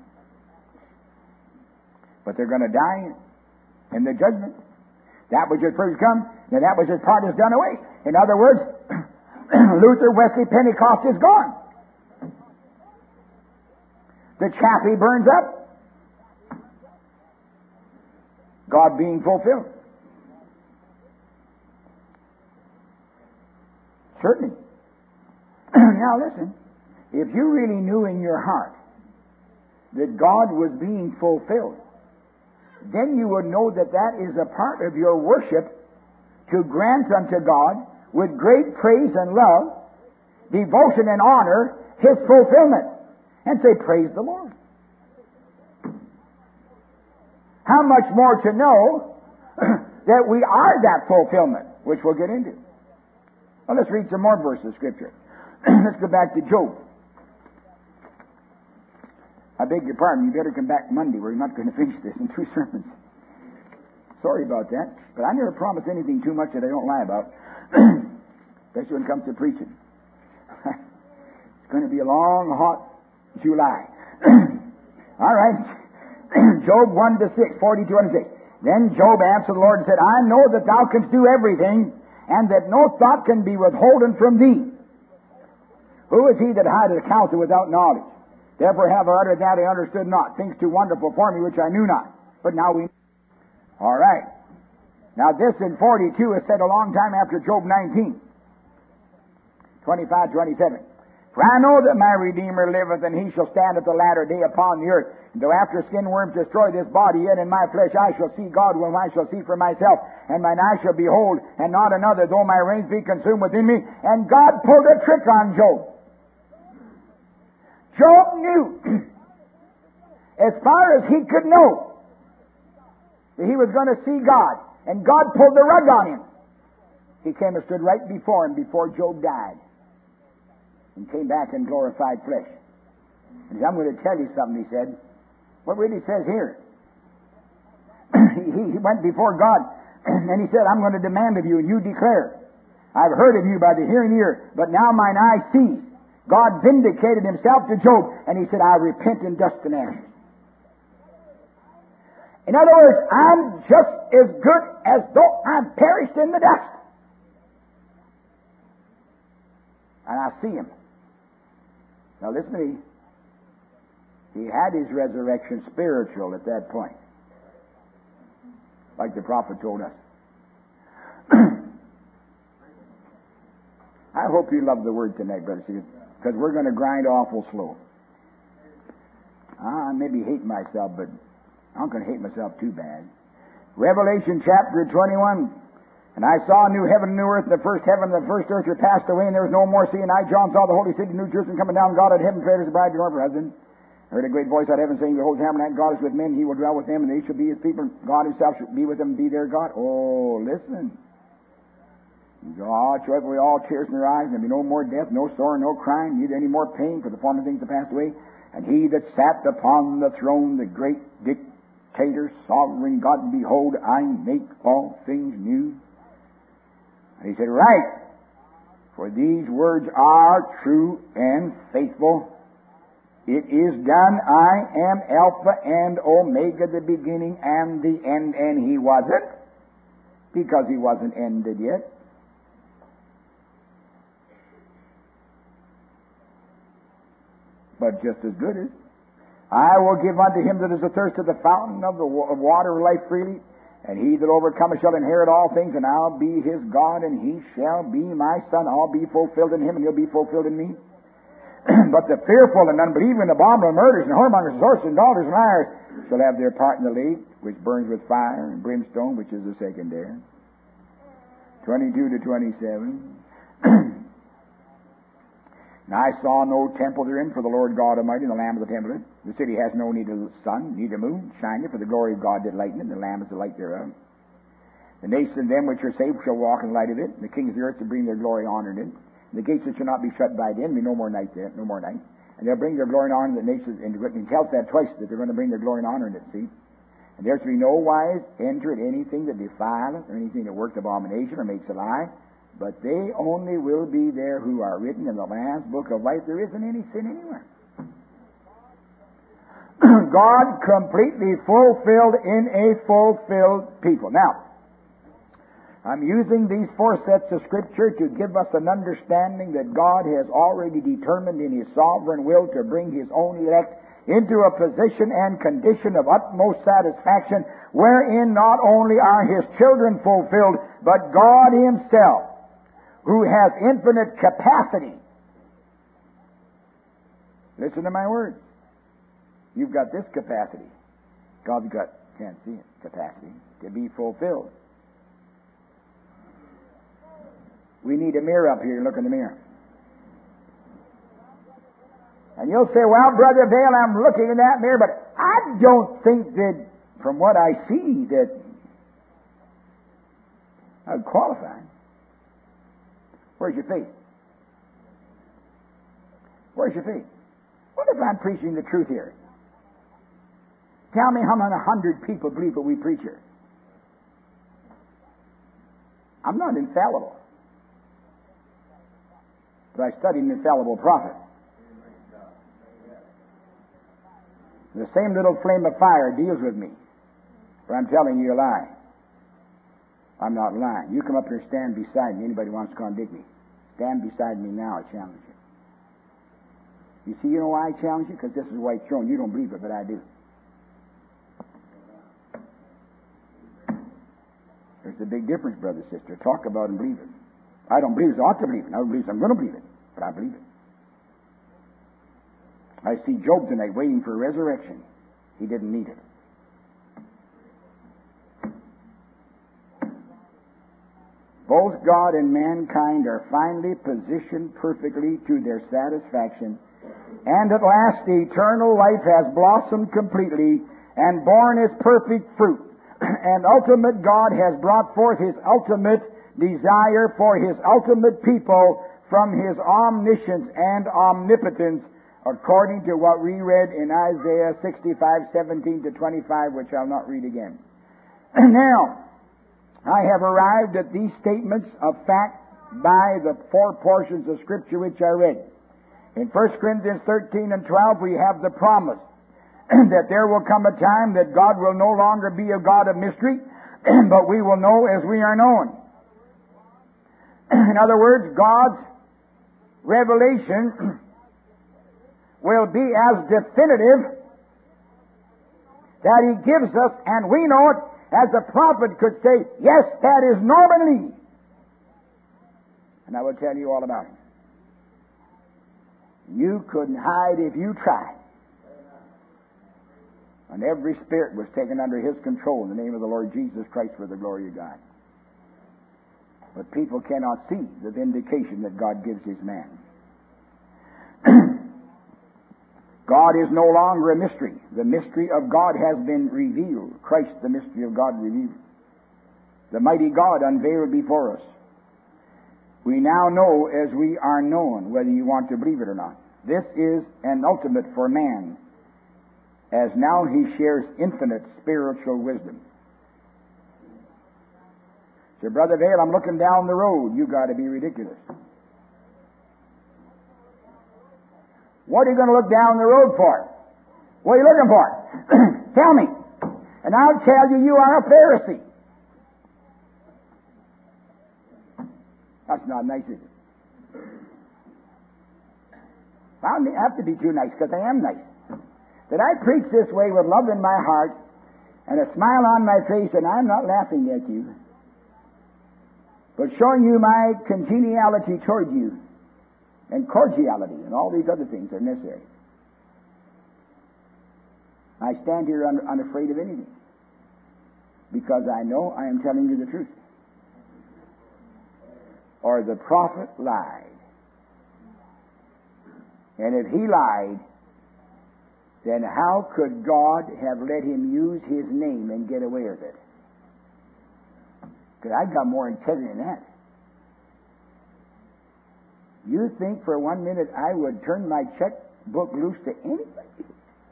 But they're going to die in the judgment. That which is first come, then that which is part is done away. In other words, Luther, Wesley, Pentecost is gone. The chaff he burns up. God being fulfilled. Certainly. Now listen, if you really knew in your heart that God was being fulfilled, then you would know that that is a part of your worship to grant unto God with great praise and love, devotion and honor, His fulfillment. And say, praise the Lord. How much more to know that we are that fulfillment, which we'll get into. Well, let's read some more verses of Scripture. Let's go back to Job. I beg your pardon, you better come back Monday. We're not going to finish this in two sermons. Sorry about that, but I never promise anything too much that I don't lie about, especially when it comes to preaching. It's going to be a long, hot July. All right. Job one to six, forty-two and six. Then Job answered the Lord and said, I know that thou canst do everything, and that no thought can be withholden from thee. Who is he that hideth counsel without knowledge? Therefore have I uttered that I understood not, things too wonderful for me which I knew not. But now we know. All right. Now this in forty-two is said a long time after Job nineteen. twenty-five, twenty-seven. For I know that my Redeemer liveth, and he shall stand at the latter day upon the earth. And though after skin worms destroy this body, yet in my flesh I shall see God, whom I shall see for myself, and mine eyes shall behold, and not another, though my reins be consumed within me. And God pulled a trick on Job. Job knew, as far as he could know, that he was going to see God, and God pulled the rug on him. He came and stood right before him before Job died, and came back in glorified flesh. And he said, I'm going to tell you something, he said. What really says here? he, he went before God, and he said, I'm going to demand of you, and you declare. I've heard of you by the hearing ear, but now mine eye sees. God vindicated himself to Job, and he said, I repent in dust and ashes. In other words, I'm just as good as though I'm perished in the dust. And I see him. Now listen to me. He had his resurrection spiritual at that point, like the prophet told us. I hope you love the word tonight, brother, because we're going to grind awful slow. I maybe hate myself, but I'm not going to hate myself too bad. Revelation chapter twenty-one. And I saw a new heaven and new earth, and the first heaven and the first earth were passed away, and there was no more sea. And I, John, saw the holy city, New Jerusalem, coming down, God out of heaven, prepared as a bride to her husband. I heard a great voice out of heaven saying, Behold, tabernacle God is with men, he will dwell with them, and they shall be his people. God himself shall be with them and be their God. Oh, listen. God, joyfully all tears in their eyes, and there be no more death, no sorrow, no crying, neither any more pain, for the former things have passed away. And he that sat upon the throne, the great dictator, sovereign God, behold, I make all things new. And he said, Write, for these words are true and faithful. It is done. I am Alpha and Omega, the beginning and the end. And he wasn't, because he wasn't ended yet. But just as good as, I will give unto him that is athirst of the fountain of the of water of life freely. And he that overcometh shall inherit all things, and I'll be his God, and he shall be my son. I'll be fulfilled in him, and he'll be fulfilled in me. But the fearful and unbelieving, abominable, murderers, and whoremongers, and sorcerers, and idolaters, and liars shall have their part in the lake, which burns with fire and brimstone, which is the second death. twenty-two to twenty-seven. And I saw no temple therein, for the Lord God Almighty, and the Lamb of the temple. The city has no need of the sun, neither moon, shining, for the glory of God did lighten it, and the Lamb is the light thereof. The nations and them which are saved shall walk in the light of it, and the kings of the earth shall bring their glory and honor in it. And the gates that shall not be shut by the end, be no more night there, no more night. And they'll bring their glory and honor in the nations into it. And he tells that twice, that they're going to bring their glory and honor in it, see? And there shall be no wise enter at anything that defileth, or anything that worketh abomination, or makes a lie. But they only will be there who are written in the Lamb's book of life. There isn't any sin anywhere. God completely fulfilled in a fulfilled people. Now, I'm using these four sets of Scripture to give us an understanding that God has already determined in His sovereign will to bring His own elect into a position and condition of utmost satisfaction, wherein not only are His children fulfilled, but God Himself, who has infinite capacity. Listen to my words. You've got this capacity. God's got, can't see it, capacity to be fulfilled. We need a mirror up here. Look in the mirror. And you'll say, well, Brother Vale, I'm looking in that mirror, but I don't think that, from what I see, that I'm qualified. Where's your faith? Where's your faith? What if I'm preaching the truth here? Tell me how many hundred people believe what we preach here. I'm not infallible. But I studied an infallible prophet. The same little flame of fire deals with me. But I'm telling you a lie. I'm not lying. You come up here and stand beside me. Anybody wants to contradict me? Stand beside me now, I challenge you. You see, you know why I challenge you? Because this is white throne. You don't believe it, but I do. There's a big difference, brother, sister. Talk about and believe it. I don't believe it, so I ought to believe it. I don't believe it, so I'm going to believe it. But I believe it. I see Job tonight waiting for resurrection. He didn't need it. Both God and mankind are finally positioned perfectly to their satisfaction, and at last the eternal life has blossomed completely and borne its perfect fruit. And ultimate God has brought forth His ultimate desire for His ultimate people from His omniscience and omnipotence, according to what we read in Isaiah sixty-five, seventeen to twenty-five, which I'll not read again. Now, I have arrived at these statements of fact by the four portions of Scripture which I read. In First Corinthians thirteen and twelve, we have the promise that there will come a time that God will no longer be a God of mystery, but we will know as we are known. In other words, God's revelation will be as definitive that He gives us, and we know it, as a prophet could say, yes, that is Norman Lee. And I will tell you all about him. You couldn't hide if you tried. And every spirit was taken under His control in the name of the Lord Jesus Christ for the glory of God. But people cannot see the vindication that God gives His man. God is no longer a mystery. The mystery of God has been revealed. Christ, the mystery of God revealed. The mighty God unveiled before us. We now know as we are known, whether you want to believe it or not. This is an ultimate for man, as now he shares infinite spiritual wisdom. So, Brother Vale, I'm looking down the road. You got to be ridiculous. What are you going to look down the road for? What are you looking for? Tell me. And I'll tell you, you are a Pharisee. That's not nice, is it? I don't have to be too nice, because I am nice. That I preach this way with love in my heart and a smile on my face, and I'm not laughing at you, but showing you my congeniality toward you, and cordiality, and all these other things are necessary. I stand here un- unafraid of anything, because I know I am telling you the truth. Or the prophet lied. And if he lied, then how could God have let him use his name and get away with it? Because I got more integrity than that. You think for one minute I would turn my checkbook loose to anybody?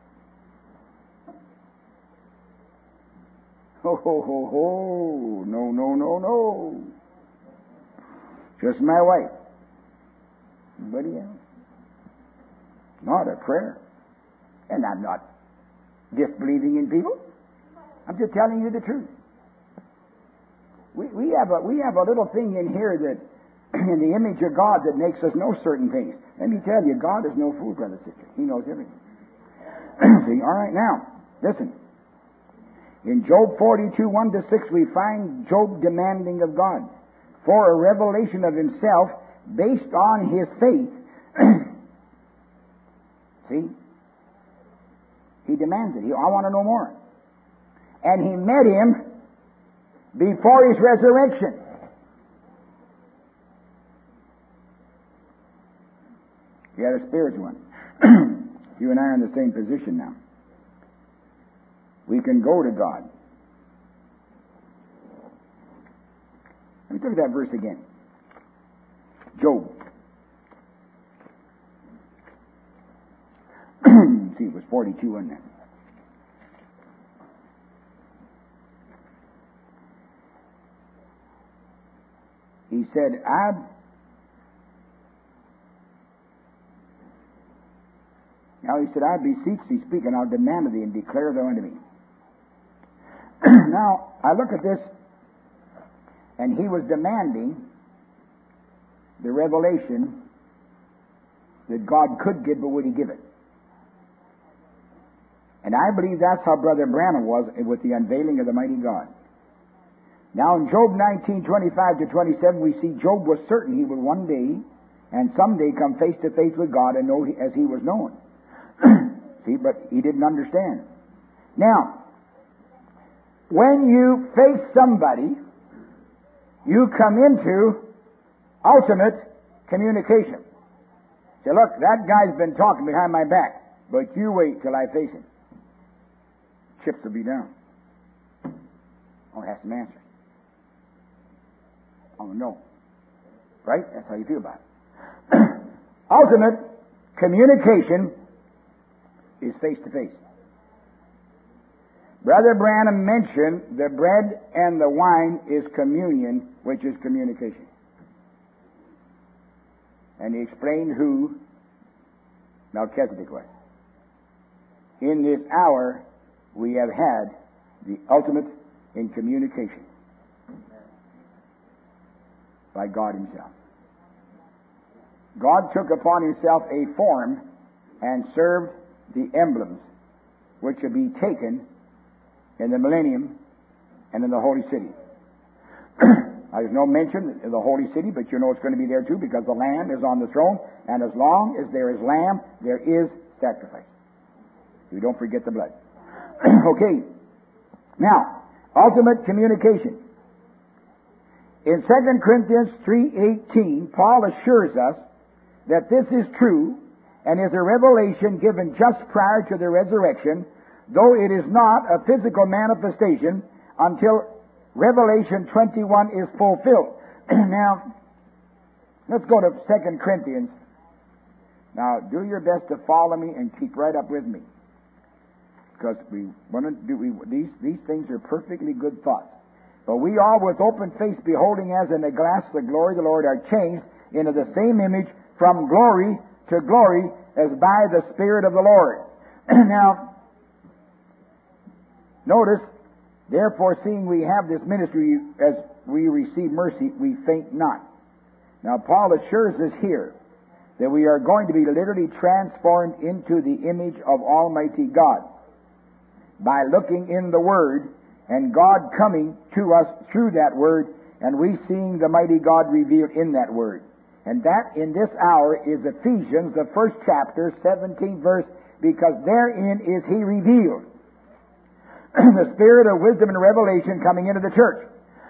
Ho, ho, ho, ho. No, no, no, no. Just my wife. Nobody else. Not a prayer. And I'm not disbelieving in people. I'm just telling you the truth. We, we, have a, we have a little thing in here that in the image of God that makes us know certain things. Let me tell you, God is no fool, brother, sister. He knows everything. See, all right, now, listen. In Job forty-two, one to six, we find Job demanding of God for a revelation of himself based on his faith. See? He demands it. He, I want to know more. And he met him before his resurrection. He had a spiritual one. You and I are in the same position now. We can go to God. Let me look at that verse again. Job. forty-two. It was forty-two, wasn't it? He said, I Now he said, I beseech thee, speak, and I'll demand of thee, and declare thou unto me. Now, I look at this, and he was demanding the revelation that God could give, but would he give it? And I believe that's how Brother Branham was with the unveiling of the mighty God. Now in Job nineteen, twenty-five to twenty-seven, we see Job was certain he would one day and someday come face to face with God and know as he was known. See, but he didn't understand. Now, when you face somebody, you come into ultimate communication. Say, look, that guy's been talking behind my back, but you wait till I face him. Chips will be down. Oh, have some answers. Oh, no. Right? That's how you feel about it. Ultimate communication is face to face. Brother Branham mentioned the bread and the wine is communion, which is communication. And he explained who Melchizedek was. In this hour, we have had the ultimate in communication by God himself. God took upon himself a form and served the emblems which will be taken in the millennium and in the holy city. There's no mention of the holy city, but you know it's going to be there too, because the Lamb is on the throne, and as long as there is Lamb, there is sacrifice. We don't forget the blood. Okay. Now, ultimate communication. In Second Corinthians three eighteen, Paul assures us that this is true and is a revelation given just prior to the resurrection, though it is not a physical manifestation until Revelation twenty-one is fulfilled. Now, let's go to Second Corinthians. Now, do your best to follow me and keep right up with me, because we want to do we, these these things are perfectly good thoughts. But we all, with open face, beholding as in a glass the glory of the Lord, are changed into the same image from glory to glory, as by the Spirit of the Lord. Now, notice, therefore, seeing we have this ministry, as we receive mercy, we faint not. Now, Paul assures us here that we are going to be literally transformed into the image of Almighty God by looking in the Word, and God coming to us through that Word, and we seeing the mighty God revealed in that Word. And that in this hour is Ephesians, the first chapter, seventeenth verse, because therein is He revealed. The Spirit of wisdom and revelation coming into the church,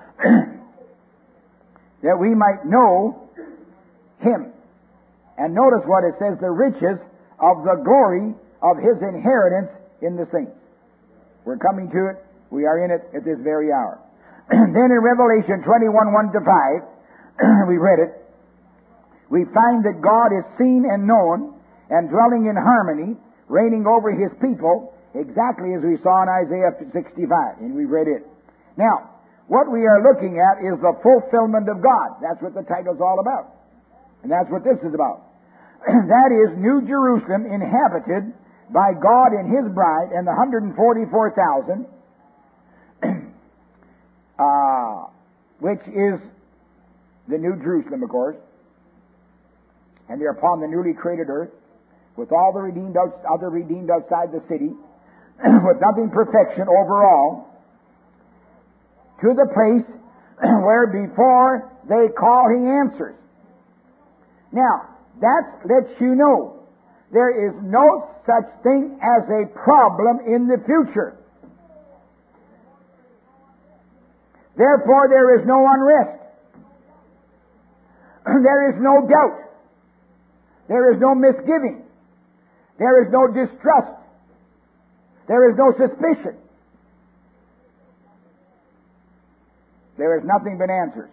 that we might know Him. And notice what it says, the riches of the glory of His inheritance in the saints. We're coming to it. We are in it at this very hour. Then in Revelation twenty-one, one to five, we read it, we find that God is seen and known and dwelling in harmony, reigning over His people, exactly as we saw in Isaiah sixty-five, and we read it. Now, what we are looking at is the fulfillment of God. That's what the title's all about. And that's what this is about. That is New Jerusalem inhabited by God and His bride and the one hundred forty-four thousand, uh, which is the New Jerusalem, of course. And they're upon the newly created earth, with all the redeemed out, other redeemed outside the city, with nothing perfection overall, to the place where before they call He answers. Now, that lets you know there is no such thing as a problem in the future. Therefore, there is no unrest. There is no doubt. There is no misgiving. There is no distrust. There is no suspicion. There is nothing but answers.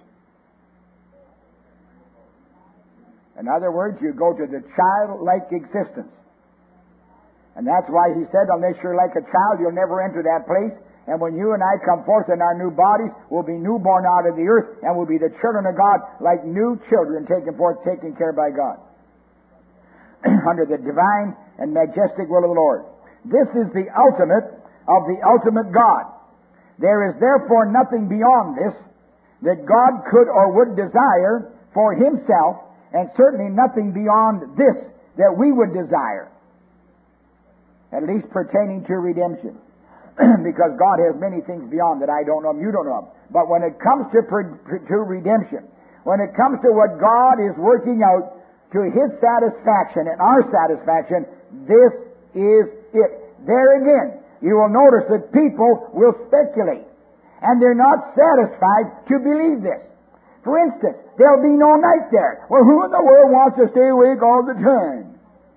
In other words, you go to the childlike existence. And that's why he said, unless you're like a child, you'll never enter that place. And when you and I come forth in our new bodies, we'll be newborn out of the earth, and we'll be the children of God, like new children taken forth, taken care by God, under the divine and majestic will of the Lord. This is the ultimate of the ultimate God. There is therefore nothing beyond this that God could or would desire for himself, and certainly nothing beyond this that we would desire, at least pertaining to redemption. Because God has many things beyond that I don't know, you don't know. But when it comes to, to redemption, when it comes to what God is working out to his satisfaction and our satisfaction, this is it. There again, you will notice that people will speculate, and they're not satisfied to believe this. For instance, there'll be no night there. Well, who in the world wants to stay awake all the time?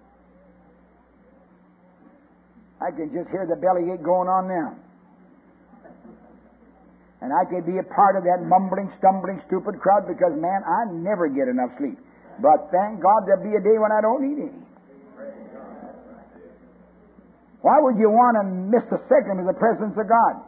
I can just hear the bellyache going on now. And I could be a part of that mumbling, stumbling, stupid crowd because, man, I never get enough sleep. But thank God there'll be a day when I don't need any. Why would you want to miss a second of the presence of God?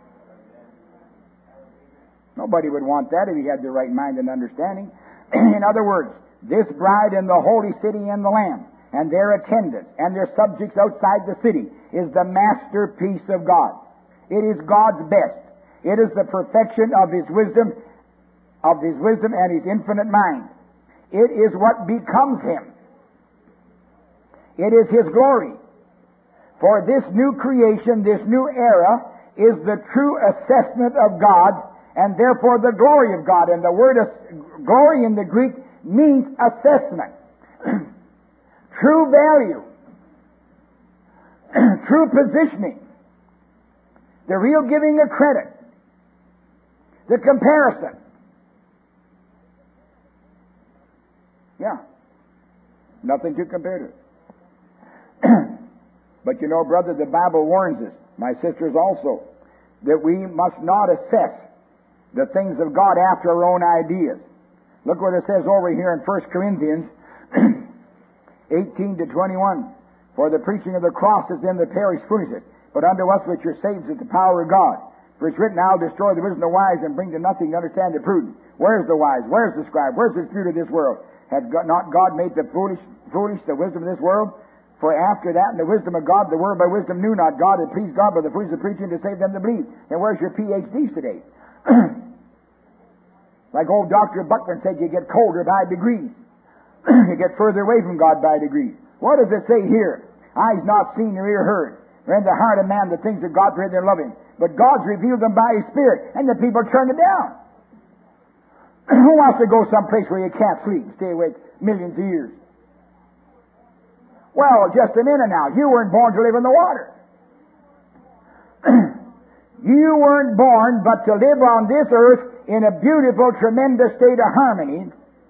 Nobody would want that if he had the right mind and understanding. In other words, this bride in the holy city and the Lamb, and their attendants and their subjects outside the city, is the masterpiece of God. It is God's best. It is the perfection of his wisdom, of his wisdom and his infinite mind. It is what becomes him. It is his glory. For this new creation, this new era, is the true assessment of God, and therefore the glory of God. And the word glory in the Greek means assessment. True value, true positioning, the real giving of credit, the comparison. Yeah, nothing to compare to it. But you know, brother, the Bible warns us, my sisters also, that we must not assess the things of God after our own ideas. Look what it says over here in First Corinthians eighteen to twenty-one. For the preaching of the cross is in the parish foolishness, but unto us which are saved is the power of God. For it's written, I'll destroy the wisdom of the wise and bring to nothing to understand the prudent. Where's the wise? Where's the scribe? Where's the spirit of this world? Had God, not God made the foolish, foolish the wisdom of this world? For after that, in the wisdom of God, the world by wisdom knew not God, it pleased God by the fruits of preaching to save them that believe. And where's your P H Ds today? Like old Doctor Buckland said, you get colder by degrees. You get further away from God by degrees. What does it say here? Eyes not seen nor ear heard, or in the heart of man the things of God for their loving. But God's revealed them by his Spirit, and the people turn it down. Who wants to go someplace where you can't sleep and stay awake millions of years? Well, just a minute now. You weren't born to live in the water. You weren't born but to live on this earth in a beautiful, tremendous state of harmony,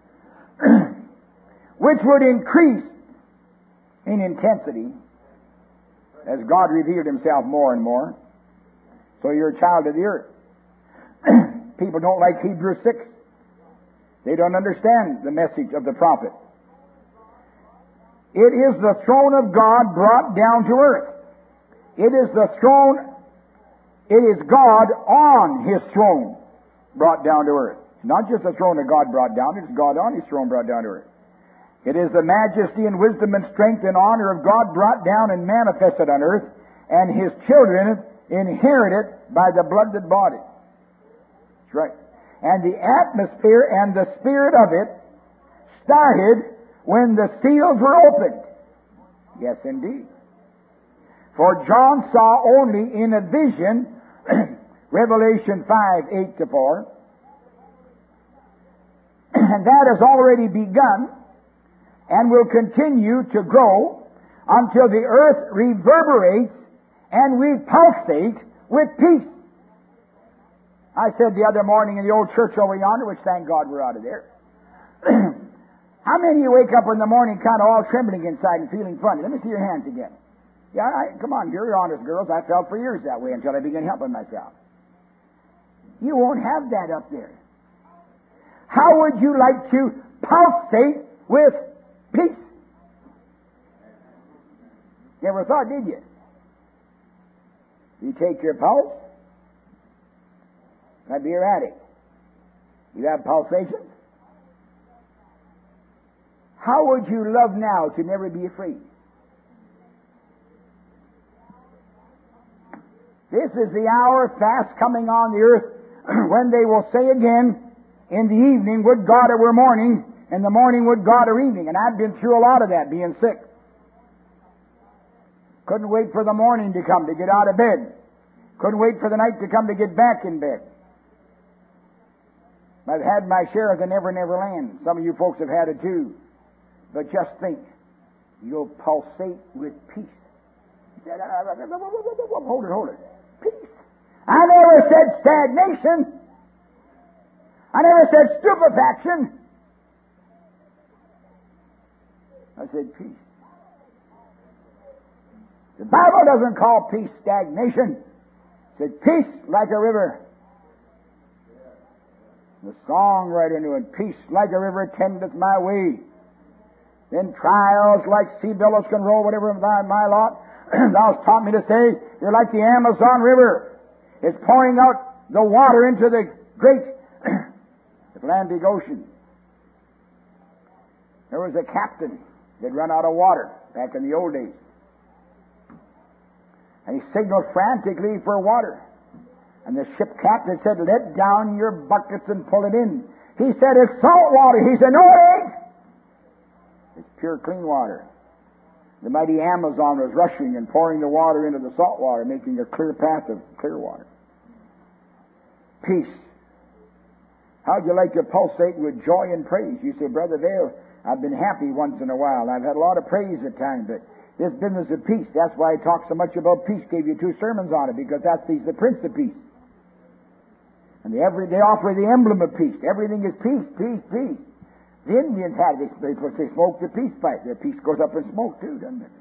which would increase in intensity as God revealed himself more and more. So you're a child of the earth. People don't like Hebrews six. They don't understand the message of the prophet. It is the throne of God brought down to earth. It is the throne, it is God on his throne brought down to earth. It's not just the throne of God brought down, it's God on his throne brought down to earth. It is the majesty and wisdom and strength and honor of God brought down and manifested on earth, and his children inherit it by the blood that bought it. That's right. And the atmosphere and the spirit of it started when the seals were opened. Yes, indeed. For John saw only in a vision, Revelation five, eight to four, and that has already begun and will continue to grow until the earth reverberates and we pulsate with peace. I said the other morning in the old church over yonder, which thank God we're out of there, how many of you wake up in the morning kind of all trembling inside and feeling funny? Let me see your hands again. Yeah, I, come on, you're honest girls. I felt for years that way until I began helping myself. You won't have that up there. How would you like to pulsate with peace? Never thought, did you? You take your pulse, that'd be erratic. You have pulsations. How would you love now to never be afraid? This is the hour fast coming on the earth when they will say again, in the evening, would God it were morning, and the morning would God or evening. And I've been through a lot of that, being sick. Couldn't wait for the morning to come to get out of bed. Couldn't wait for the night to come to get back in bed. I've had my share of the Never Never Land. Some of you folks have had it too. But just think, you'll pulsate with peace. Hold it, hold it. Peace. I never said stagnation. I never said stupefaction. I said peace. The Bible doesn't call peace stagnation. It said peace like a river. The songwriter knew it. Peace like a river tendeth my way. Then trials like sea billows can roll, whatever thy my lot. Thou hast taught me to say, you're like the Amazon River. It's pouring out the water into the great Atlantic Ocean. There was a captain that run out of water back in the old days. And he signaled frantically for water. And the ship captain said, let down your buckets and pull it in. He said, it's salt water. He said, no, it ain't. It's pure, clean water. The mighty Amazon was rushing and pouring the water into the salt water, making a clear path of clear water. Peace. How'd you like to pulsate with joy and praise? You say, Brother Vail, I've been happy once in a while. I've had a lot of praise at times, but this business of peace, that's why I talk so much about peace. Gave you two sermons on it, because that's the, the Prince of Peace. And they, every, they offer the emblem of peace. Everything is peace, peace, peace. The Indians had this, they, they smoked the peace pipe. Their peace goes up in smoke too, doesn't it?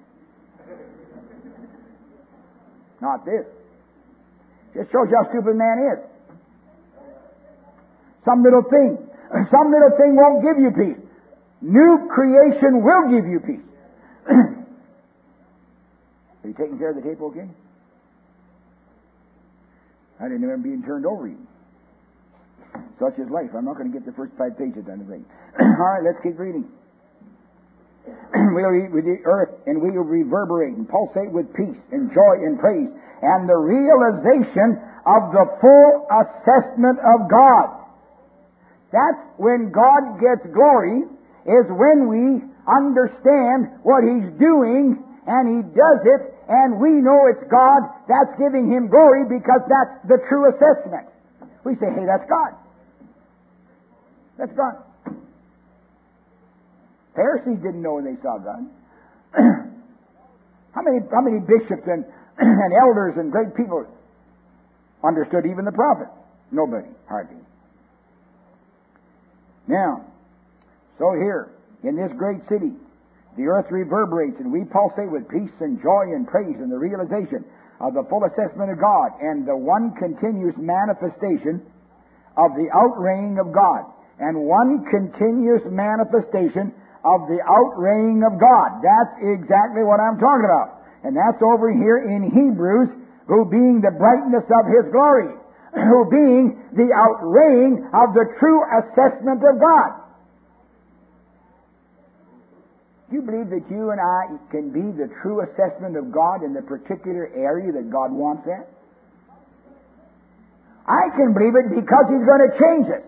Not this. Just shows you how stupid man is. Some little thing, some little thing won't give you peace. New creation will give you peace. Are you taking care of the tape okay? I didn't remember being turned over even. Such is life. I'm not going to get the first five pages done today. All right, let's keep reading. We'll read with the earth, and we will reverberate and pulsate with peace and joy and praise and the realization of the full assessment of God. That's when God gets glory, is when we understand what He's doing, and He does it, and we know it's God. That's giving Him glory, because that's the true assessment. We say, hey, that's God. That's God. Pharisees didn't know when they saw God. How many how many bishops and, and elders and great people understood even the prophet? Nobody, hardly. Now, so here, in this great city, the earth reverberates, and we pulsate with peace and joy and praise and the realization of the full assessment of God and the one continuous manifestation of the outraying of God, and one continuous manifestation of the outraying of God. That's exactly what I'm talking about. And that's over here in Hebrews, who being the brightness of His glory, who being the outraying of the true assessment of God. Do you believe that you and I can be the true assessment of God in the particular area that God wants at? I can believe it because He's going to change us.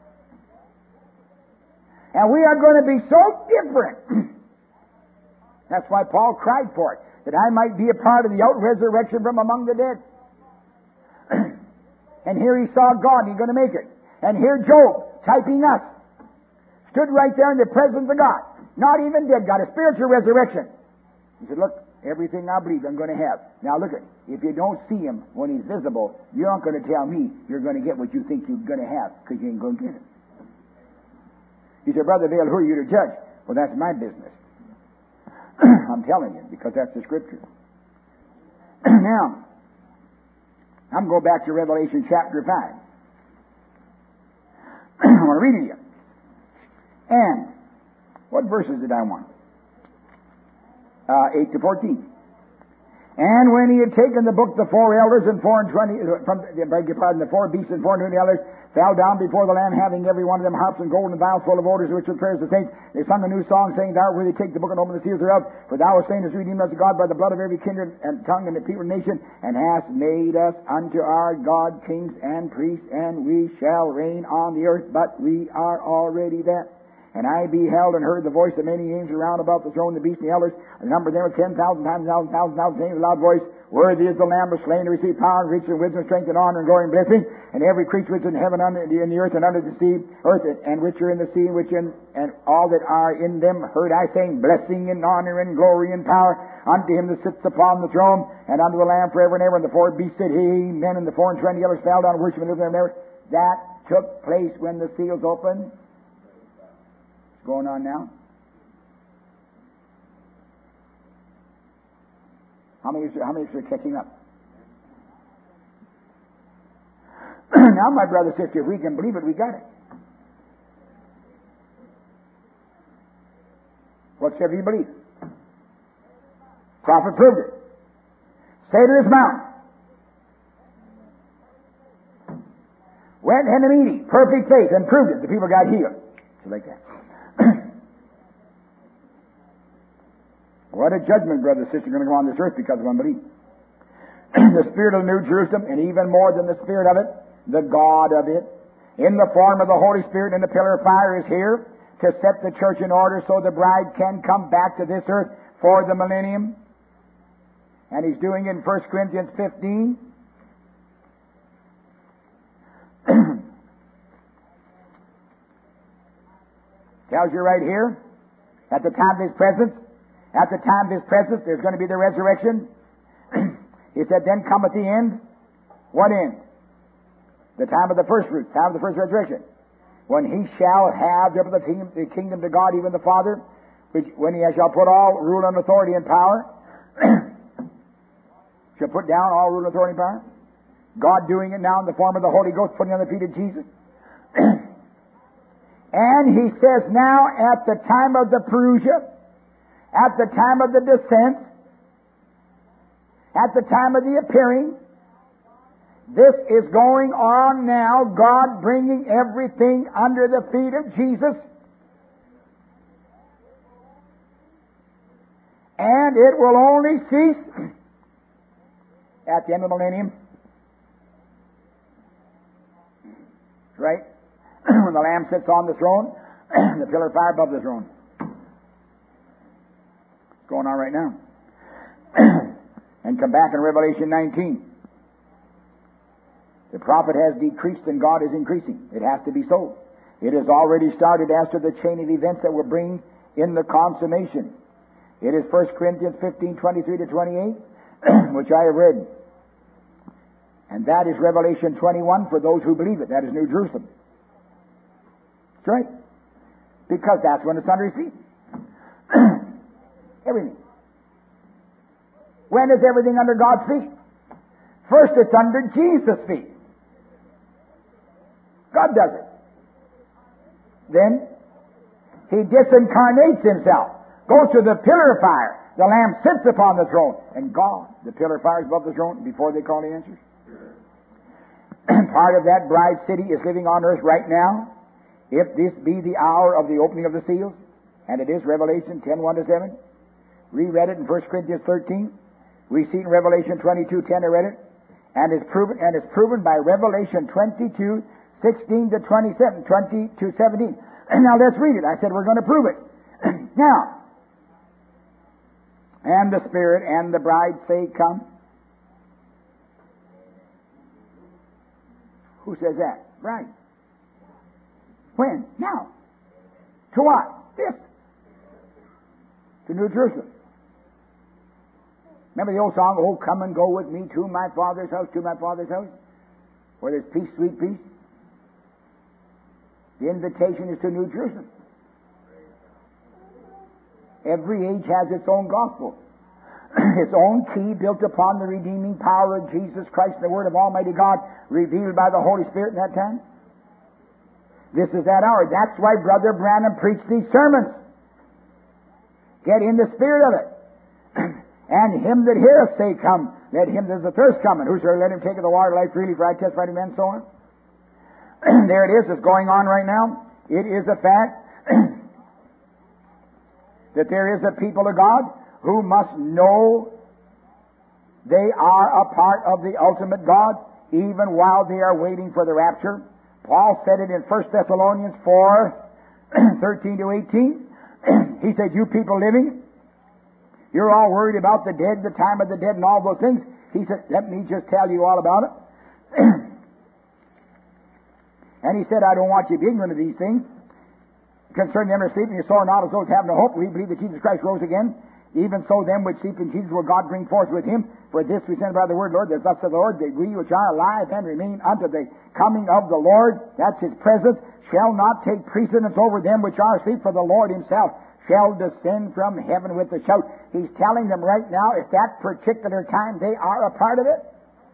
And we are going to be so different. That's why Paul cried for it, that I might be a part of the out-resurrection from among the dead. And here he saw God, and He's going to make it. And here Job, typing us, stood right there in the presence of God. Not even dead, got a spiritual resurrection. He said, look, everything I believe I'm going to have. Now look at, if you don't see Him when He's visible, you aren't going to tell me you're going to get what you think you're going to have, because you ain't going to get it. He said, Brother Vail, who are you to judge? Well, that's my business. I'm telling you, because that's the Scripture. Now, I'm going back to Revelation chapter five. I want to read it to you. And what verses did I want? Uh, eight to fourteen. And when he had taken the book, the four elders and four and twenty, from, beg your pardon, the four beasts and four and twenty elders fell down before the Lamb, having every one of them harps and golden vials full of odors, which were prayers of the saints. They sung a new song, saying, Thou art worthy to take the book and open the seals thereof, for thou hast slain us, redeemed us to God by the blood of every kindred and tongue and the people and nation, and hast made us unto our God kings and priests, and we shall reign on the earth, but we are already that. And I beheld and heard the voice of many angels round about the throne, the beast and the elders. The number of them was ten thousand times, thousand, thousand, thousand, saying with a loud voice, Worthy is the Lamb was slain to receive power and riches and wisdom, strength and honor and glory and blessing. And every creature which is in heaven, under the, in the earth and under the sea, earth and which are in the sea, which in and all that are in them, heard I saying, Blessing and honor and glory and power unto him that sits upon the throne, and unto the Lamb forever and ever. And the four beasts said, Amen. And the four and twenty elders fell down and worshipped and lived there and ever. That took place when the seals opened. Going on now? How many, how many are catching up? Now, my brother, sister, if we can believe it, we got it. Whatsoever you believe. Prophet proved it. Say to this mountain, went in the meeting, perfect faith, and proved it. The people got healed. So like that. What a judgment, brother and sister, going to go on this earth because of unbelief. The Spirit of the New Jerusalem, and even more than the Spirit of it, the God of it, in the form of the Holy Spirit and the pillar of fire, is here to set the church in order so the bride can come back to this earth for the millennium. And He's doing it in First Corinthians fifteen. Tells you right here, at the time of His presence, at the time of His presence, there's going to be the resurrection. He said, then cometh the end. What end? The time of the first fruit, time of the first resurrection. When He shall have the kingdom, the kingdom to God, even the Father, which when He shall put all rule and authority and power, shall put down all rule and authority and power. God doing it now in the form of the Holy Ghost, putting on the feet of Jesus. And He says now, at the time of the parousia, at the time of the descent, at the time of the appearing, this is going on now, God bringing everything under the feet of Jesus. And it will only cease at the end of the millennium. Right? When the Lamb sits on the throne, the pillar of fire above the throne. It's going on right now. And come back in Revelation nineteen. The prophet has decreased and God is increasing. It has to be so. It has already started as to the chain of events that will bring in the consummation. It is First Corinthians fifteen, twenty-three to twenty-eight, which I have read. And that is Revelation twenty-one for those who believe it. That is New Jerusalem. That's right. Because that's when it's under His feet. Everything. When is everything under God's feet? First it's under Jesus' feet. God does it. Then He disincarnates Himself, goes to the pillar of fire. The Lamb sits upon the throne, and God, the pillar of fire, is above the throne before they call the answers. Part of that bride city is living on earth right now. If this be the hour of the opening of the seals, and it is Revelation ten, one to seven. Reread it in First Corinthians thirteen. We see it in Revelation twenty-two, ten. I read it, and it's proven, and it's proven by Revelation twenty-two, sixteen to twenty-seven, twenty to seventeen. Now let's read it. I said we're going to prove it. Now, and the Spirit and the bride say, Come. Who says that? Bride. When? Now. To what? This. To New Jerusalem. Remember the old song, Oh, come and go with me to my Father's house, to my Father's house, where there's peace, sweet peace. The invitation is to New Jerusalem. Every age has its own gospel, its own key built upon the redeeming power of Jesus Christ, the Word of Almighty God, revealed by the Holy Spirit in that time. This is that hour. That's why Brother Branham preached these sermons. Get in the spirit of it. And him that heareth say, Come, let him that is athirst come, and whosoever let him take of the water of life freely, for I testify to men, and so on. There it is, it's going on right now. It is a fact that there is a people of God who must know they are a part of the ultimate God, even while they are waiting for the rapture. Paul said it in First Thessalonians four, thirteen to eighteen. He said, You people living, you're all worried about the dead, the time of the dead, and all those things. He said, Let me just tell you all about it. And he said, I don't want you to be ignorant of these things. Concerning them that sleep, and you soar not as those have no hope. We believe that Jesus Christ rose again. Even so, them which sleep in Jesus will God bring forth with him. For this we send by the word, Lord, that thus saith the Lord, that we which are alive and remain unto the coming of the Lord, that's his presence, shall not take precedence over them which are asleep, for the Lord himself shall descend from heaven with a shout. He's telling them right now, at that particular time, they are a part of it.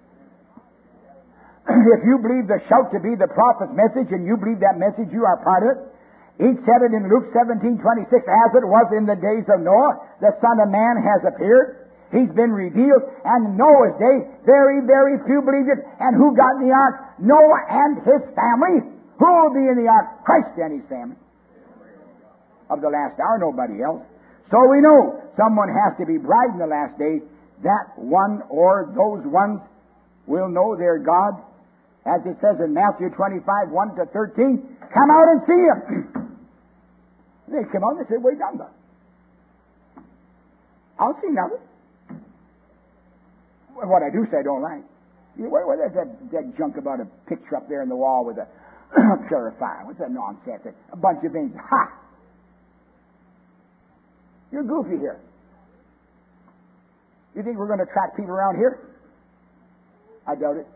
If you believe the shout to be the prophet's message, and you believe that message, you are part of it. He said it in Luke seventeen twenty-six, as it was in the days of Noah, the Son of Man has appeared. He's been revealed. And in Noah's day, very, very few believed it. And who got in the ark? Noah and his family. Who will be in the ark? Christ and his family. Of the last hour, nobody else. So we know someone has to be bride in the last day. That one or those ones will know their God. As it says in Matthew twenty-five, one to thirteen, come out and see him. They come out and they say, Wait down there. I'll see nothing. What I do say I don't like. Where, where there's that, that junk about a picture up there in the wall with a purifier. What's that nonsense? A bunch of things. Ha! You're goofy here. You think we're going to attract people around here? I doubt it.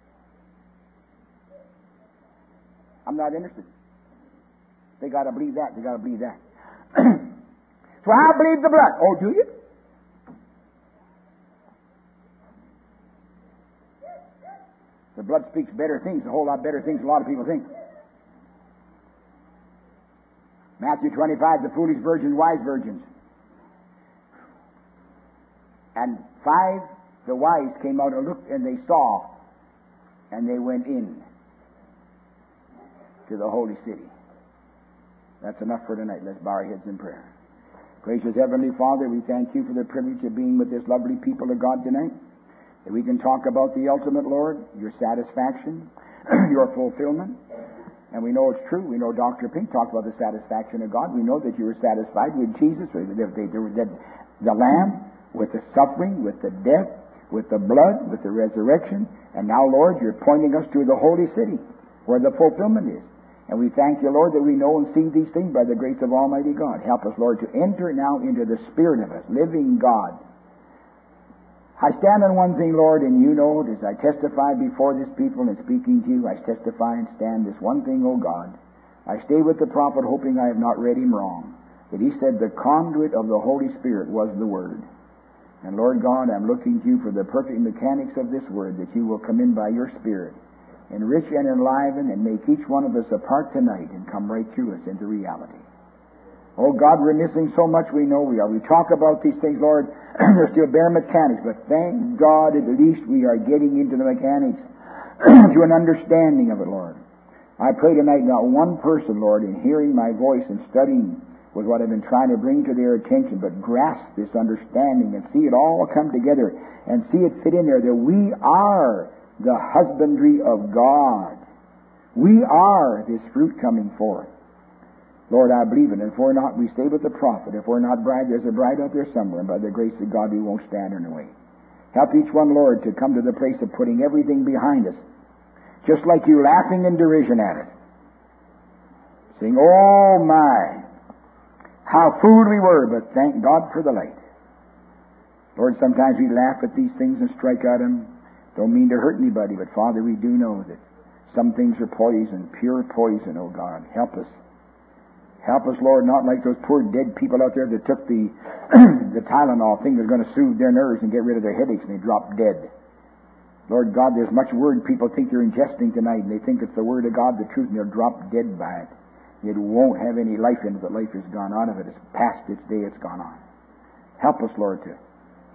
I'm not interested. They got to believe that. They got to believe that. So I believe the blood. Oh, do you? The blood speaks better things, a whole lot better things than a lot of people think. Matthew twenty-five, the foolish virgins, wise virgins. And five, the wise came out and looked, and they saw, and they went in to the holy city. That's enough for tonight. Let's bow our heads in prayer. Gracious Heavenly Father, we thank you for the privilege of being with this lovely people of God tonight, that we can talk about the ultimate, Lord, your satisfaction, your fulfillment. And we know it's true. We know Doctor Pink talked about the satisfaction of God. We know that you were satisfied with Jesus, with the, the, the Lamb, with the suffering, with the death, with the blood, with the resurrection. And now, Lord, you're pointing us to the holy city, where the fulfillment is. And we thank you, Lord, that we know and see these things by the grace of Almighty God. Help us, Lord, to enter now into the Spirit of us, living God. I stand on one thing, Lord, and you know it, as I testify before this people and speaking to you, I testify and stand this one thing, O God. I stay with the prophet, hoping I have not read him wrong, that he said the conduit of the Holy Spirit was the Word. And Lord God, I'm looking to you for the perfect mechanics of this Word, that you will come in by your Spirit, enrich and enliven, and make each one of us a part tonight and come right through us into reality. Oh God, we're missing so much, we know we are. We talk about these things, Lord, they're still bare mechanics, but thank God at least we are getting into the mechanics to an understanding of it, Lord. I pray tonight not one person, Lord, in hearing my voice and studying with what I've been trying to bring to their attention, but grasp this understanding and see it all come together and see it fit in there, that we are the husbandry of God. We are this fruit coming forth. Lord, I believe it. And if we're not, we stay with the prophet. If we're not bride, there's a bride out there somewhere. And by the grace of God, we won't stand in the way. Help each one, Lord, to come to the place of putting everything behind us. Just like you laughing in derision at it. Saying, oh my, how fooled we were, but thank God for the light. Lord, sometimes we laugh at these things and strike at them. Don't mean to hurt anybody, but Father, we do know that some things are poison, pure poison, oh God. Help us. Help us, Lord, not like those poor dead people out there that took the the Tylenol thing that's going to soothe their nerves and get rid of their headaches, and they drop dead. Lord God, there's much word people think they're ingesting tonight, and they think it's the Word of God, the truth, and they'll drop dead by it. It won't have any life in it. The life is gone out of it. It's past its day. It's gone on. Help us, Lord, to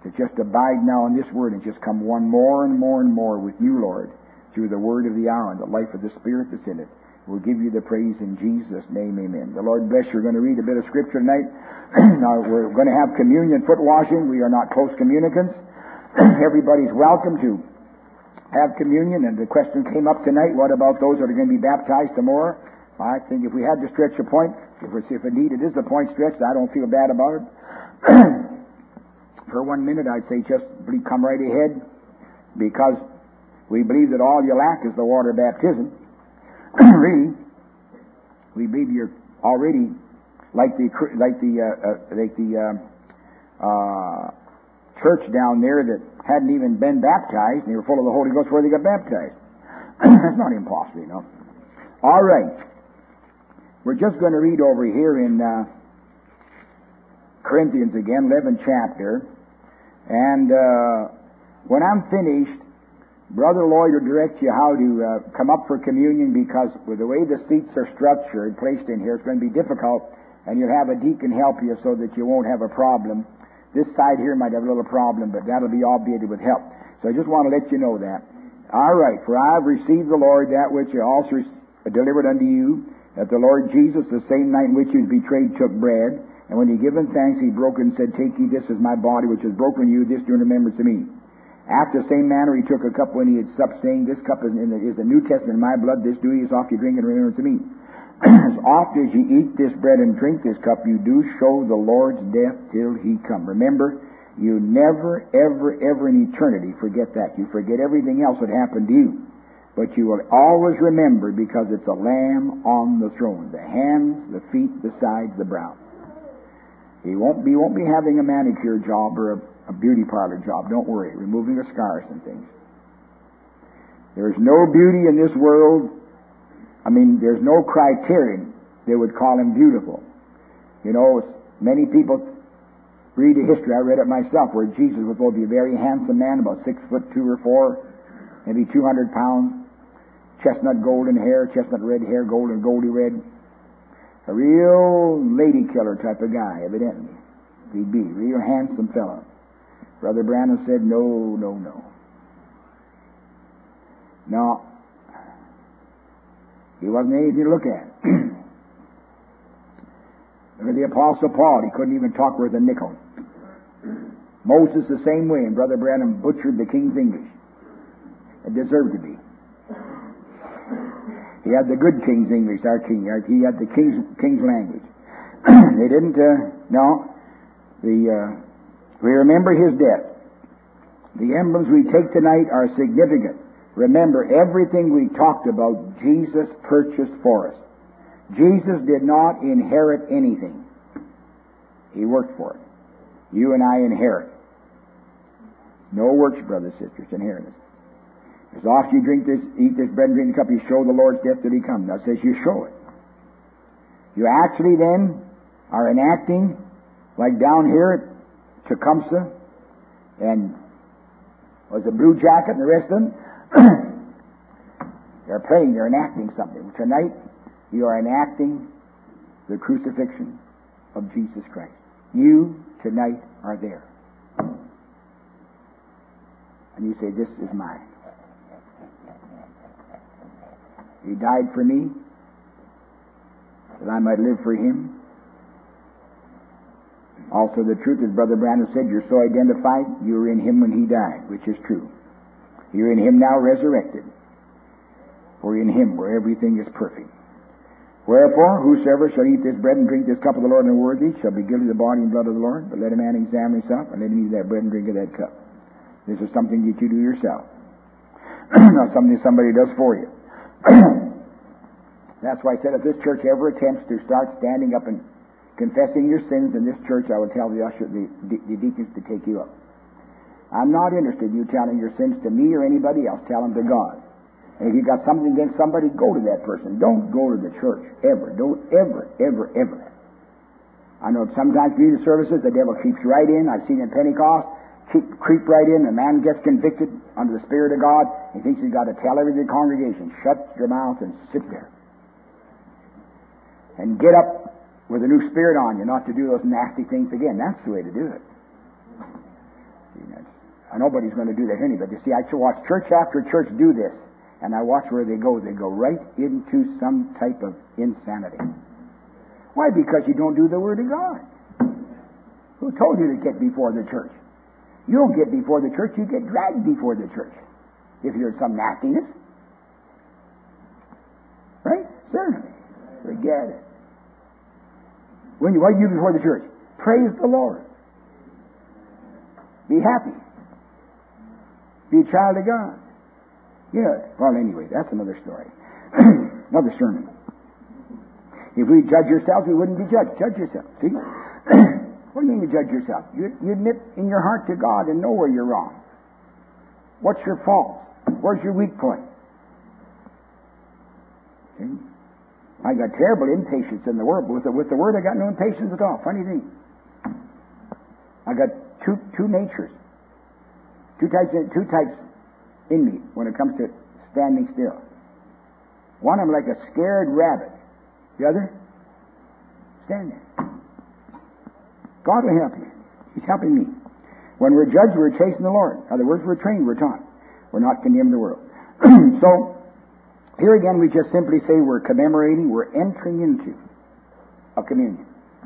to just abide now in this Word and just come one more and more and more with you, Lord, through the Word of the hour and the life of the Spirit that's in it. We'll give you the praise in Jesus' name, amen. The Lord bless you. We're going to read a bit of Scripture tonight. Now, we're going to have communion foot washing. We are not close communicants. Everybody's welcome to have communion, and the question came up tonight, what about those that are going to be baptized tomorrow? I think if we had to stretch a point, if, if indeed it is a point stretched, I don't feel bad about it. For one minute, I'd say just come right ahead, because we believe that all you lack is the water baptism. Really, we believe you're already like the like the uh, uh, like the uh, uh, church down there that hadn't even been baptized, and they were full of the Holy Ghost where they got baptized. That's not impossible, you know. All right, we're just going to read over here in uh, Corinthians again, eleventh chapter, and uh, when I'm finished, Brother Lloyd will direct you how to uh, come up for communion, because with the way the seats are structured, placed in here, it's going to be difficult, and you'll have a deacon help you so that you won't have a problem. This side here might have a little problem, but that'll be obviated with help. So I just want to let you know that. All right, for I have received the Lord that which I also delivered unto you, that the Lord Jesus, the same night in which he was betrayed, took bread, and when he given thanks, he broke it and said, Take ye, this is my body, which is broken you, this do in remembrance of me. After the same manner he took a cup when he had supped, saying, This cup is, in the, is the New Testament in my blood, this do ye as oft you drink in remembrance of me. As oft as ye eat this bread and drink this cup, you do show the Lord's death till he come. Remember, you never, ever, ever in eternity forget that. You forget everything else that happened to you. But you will always remember, because it's a lamb on the throne. The hands, the feet, the sides, the brow. He won't be, won't be having a manicure job or a a beauty parlor job. Don't worry. Removing the scars and things. There's no beauty in this world. I mean, there's no criterion they would call him beautiful. You know, many people read the history. I read it myself, where Jesus was supposed to be a very handsome man, about six foot two or four, maybe two hundred pounds, chestnut golden hair, chestnut red hair, golden goldy red. A real lady killer type of guy, evidently. He'd be a real handsome fellow. Brother Branham said, no, no, no. No. He wasn't anything to look at. Look at the Apostle Paul. He couldn't even talk worth a nickel. Moses the same way, and Brother Branham butchered the King's English. It deserved to be. He had the good King's English, our King. He had the King's, King's language. They didn't, uh, no. The, uh, We remember his death. The emblems we take tonight are significant. Remember, everything we talked about, Jesus purchased for us. Jesus did not inherit anything. He worked for it. You and I inherit. No works, brothers and sisters, inheritance. As often you drink this, eat this bread and drink the cup, you show the Lord's death till he comes. Now it says you show it. You actually then are enacting, like down here at Tecumseh, and was a Blue Jacket and the rest of them. They're playing, they're enacting something. Tonight, you are enacting the crucifixion of Jesus Christ. You, tonight, are there. And you say, this is mine. He died for me, that I might live for him. Also, the truth, as Brother Branham said, you're so identified, you were in him when he died, which is true. You're in him now resurrected. For in him where everything is perfect. Wherefore, whosoever shall eat this bread and drink this cup of the Lord unworthy shall be guilty of the body and blood of the Lord. But let a man examine himself, and let him eat that bread and drink of that cup. This is something that you do yourself. Not something somebody does for you. That's why I said, if this church ever attempts to start standing up and confessing your sins in this church, I would tell the usher, the, the deacons to take you up. I'm not interested in you telling your sins to me or anybody else. Tell them to God. And if you've got something against somebody, go to that person. Don't go to the church. Ever. Don't ever, ever, ever. I know sometimes in the services, the devil creeps right in. I've seen in Pentecost, keep, creep right in. A man gets convicted under the Spirit of God. He thinks he's got to tell every congregation, shut your mouth and sit there. And get up with a new spirit on you, not to do those nasty things again. That's the way to do it. That's, nobody's going to do that anyway. But you see, I watch church after church do this, and I watch where they go. They go right into some type of insanity. Why? Because you don't do the Word of God. Who told you to get before the church? You don't get before the church, you get dragged before the church. If you're in some nastiness. Right? Certainly. Forget it. When you, what do you do before the church? Praise the Lord. Be happy. Be a child of God. Yeah. Well, anyway, that's another story. Another sermon. If we judge ourselves, we wouldn't be judged. Judge yourself. See? What do you mean you judge yourself? You, you admit in your heart to God and know where you're wrong. What's your fault? Where's your weak point? See? I got terrible impatience in the Word, but with the, with the Word I got no impatience at all. Funny thing. I got two two natures. Two types in, two types in me when it comes to standing still. One, I'm like a scared rabbit. The other, stand there. God will help you. He's helping me. When we're judged, we're chasing the Lord. In other words, we're trained, we're taught. We're not condemning the world. So, here again, we just simply say we're commemorating, we're entering into a communion.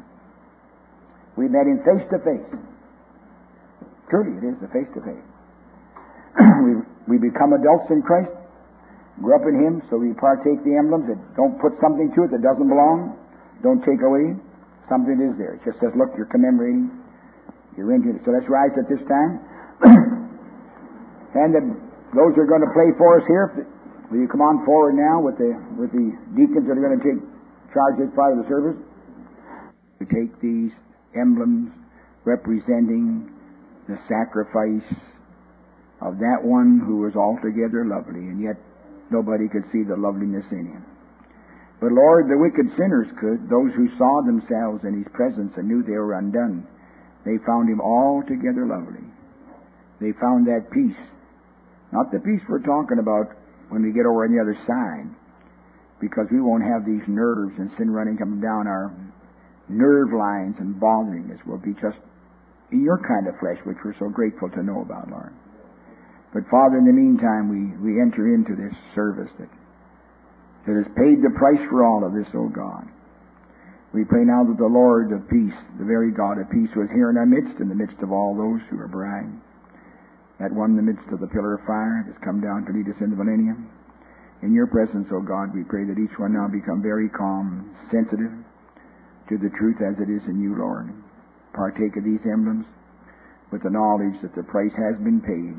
We met in face to face. Truly, it is a face to face. We we become adults in Christ, grew up in Him, so we partake the emblems that don't put something to it that doesn't belong, don't take away. Something is there. It just says, look, you're commemorating, you're into it. So let's rise at this time. And the, those who are going to play for us here, will you come on forward now with the with the deacons that are going to take charge of this part of the service? We take these emblems representing the sacrifice of that one who was altogether lovely, and yet nobody could see the loveliness in him. But Lord, the wicked sinners could, those who saw themselves in His presence and knew they were undone. They found Him altogether lovely. They found that peace. Not the peace we're talking about when we get over on the other side, because we won't have these nerves and sin running coming down our nerve lines and bothering us. We'll be just in your kind of flesh, which we're so grateful to know about, Lord. But Father, in the meantime, we, we enter into this service that, that has paid the price for all of this, O God. We pray now that the Lord of peace, the very God of peace, who is here in our midst, in the midst of all those who are bride, that one in the midst of the pillar of fire that's come down to lead us into the millennium. In your presence, O God, we pray that each one now become very calm, sensitive to the truth as it is in you, Lord. Partake of these emblems with the knowledge that the price has been paid.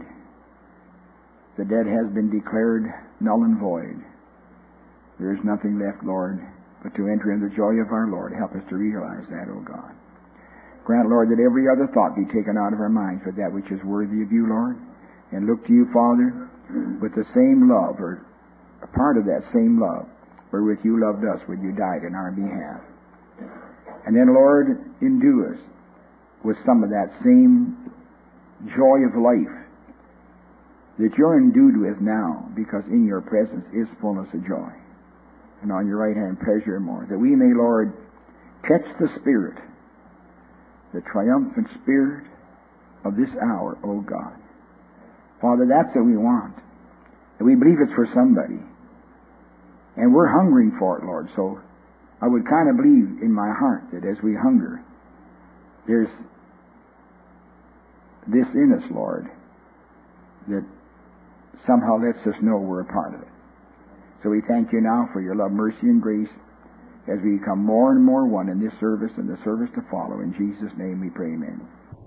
The debt has been declared null and void. There is nothing left, Lord, but to enter in the joy of our Lord. Help us to realize that, O God. Grant, Lord, that every other thought be taken out of our minds but that which is worthy of you, Lord, and look to you, Father, with the same love, or a part of that same love, wherewith you loved us when you died in our behalf. And then, Lord, endue us with some of that same joy of life that you're endued with now, because in your presence is fullness of joy, and on your right hand pleasure more, that we may, Lord, catch the Spirit, the triumphant Spirit of this hour, O God. Father, that's what we want. And we believe it's for somebody. And we're hungering for it, Lord. So I would kind of believe in my heart that as we hunger, there's this in us, Lord, that somehow lets us know we're a part of it. So we thank you now for your love, mercy, and grace as we become more and more one in this service and the service to follow. In Jesus' name we pray, amen.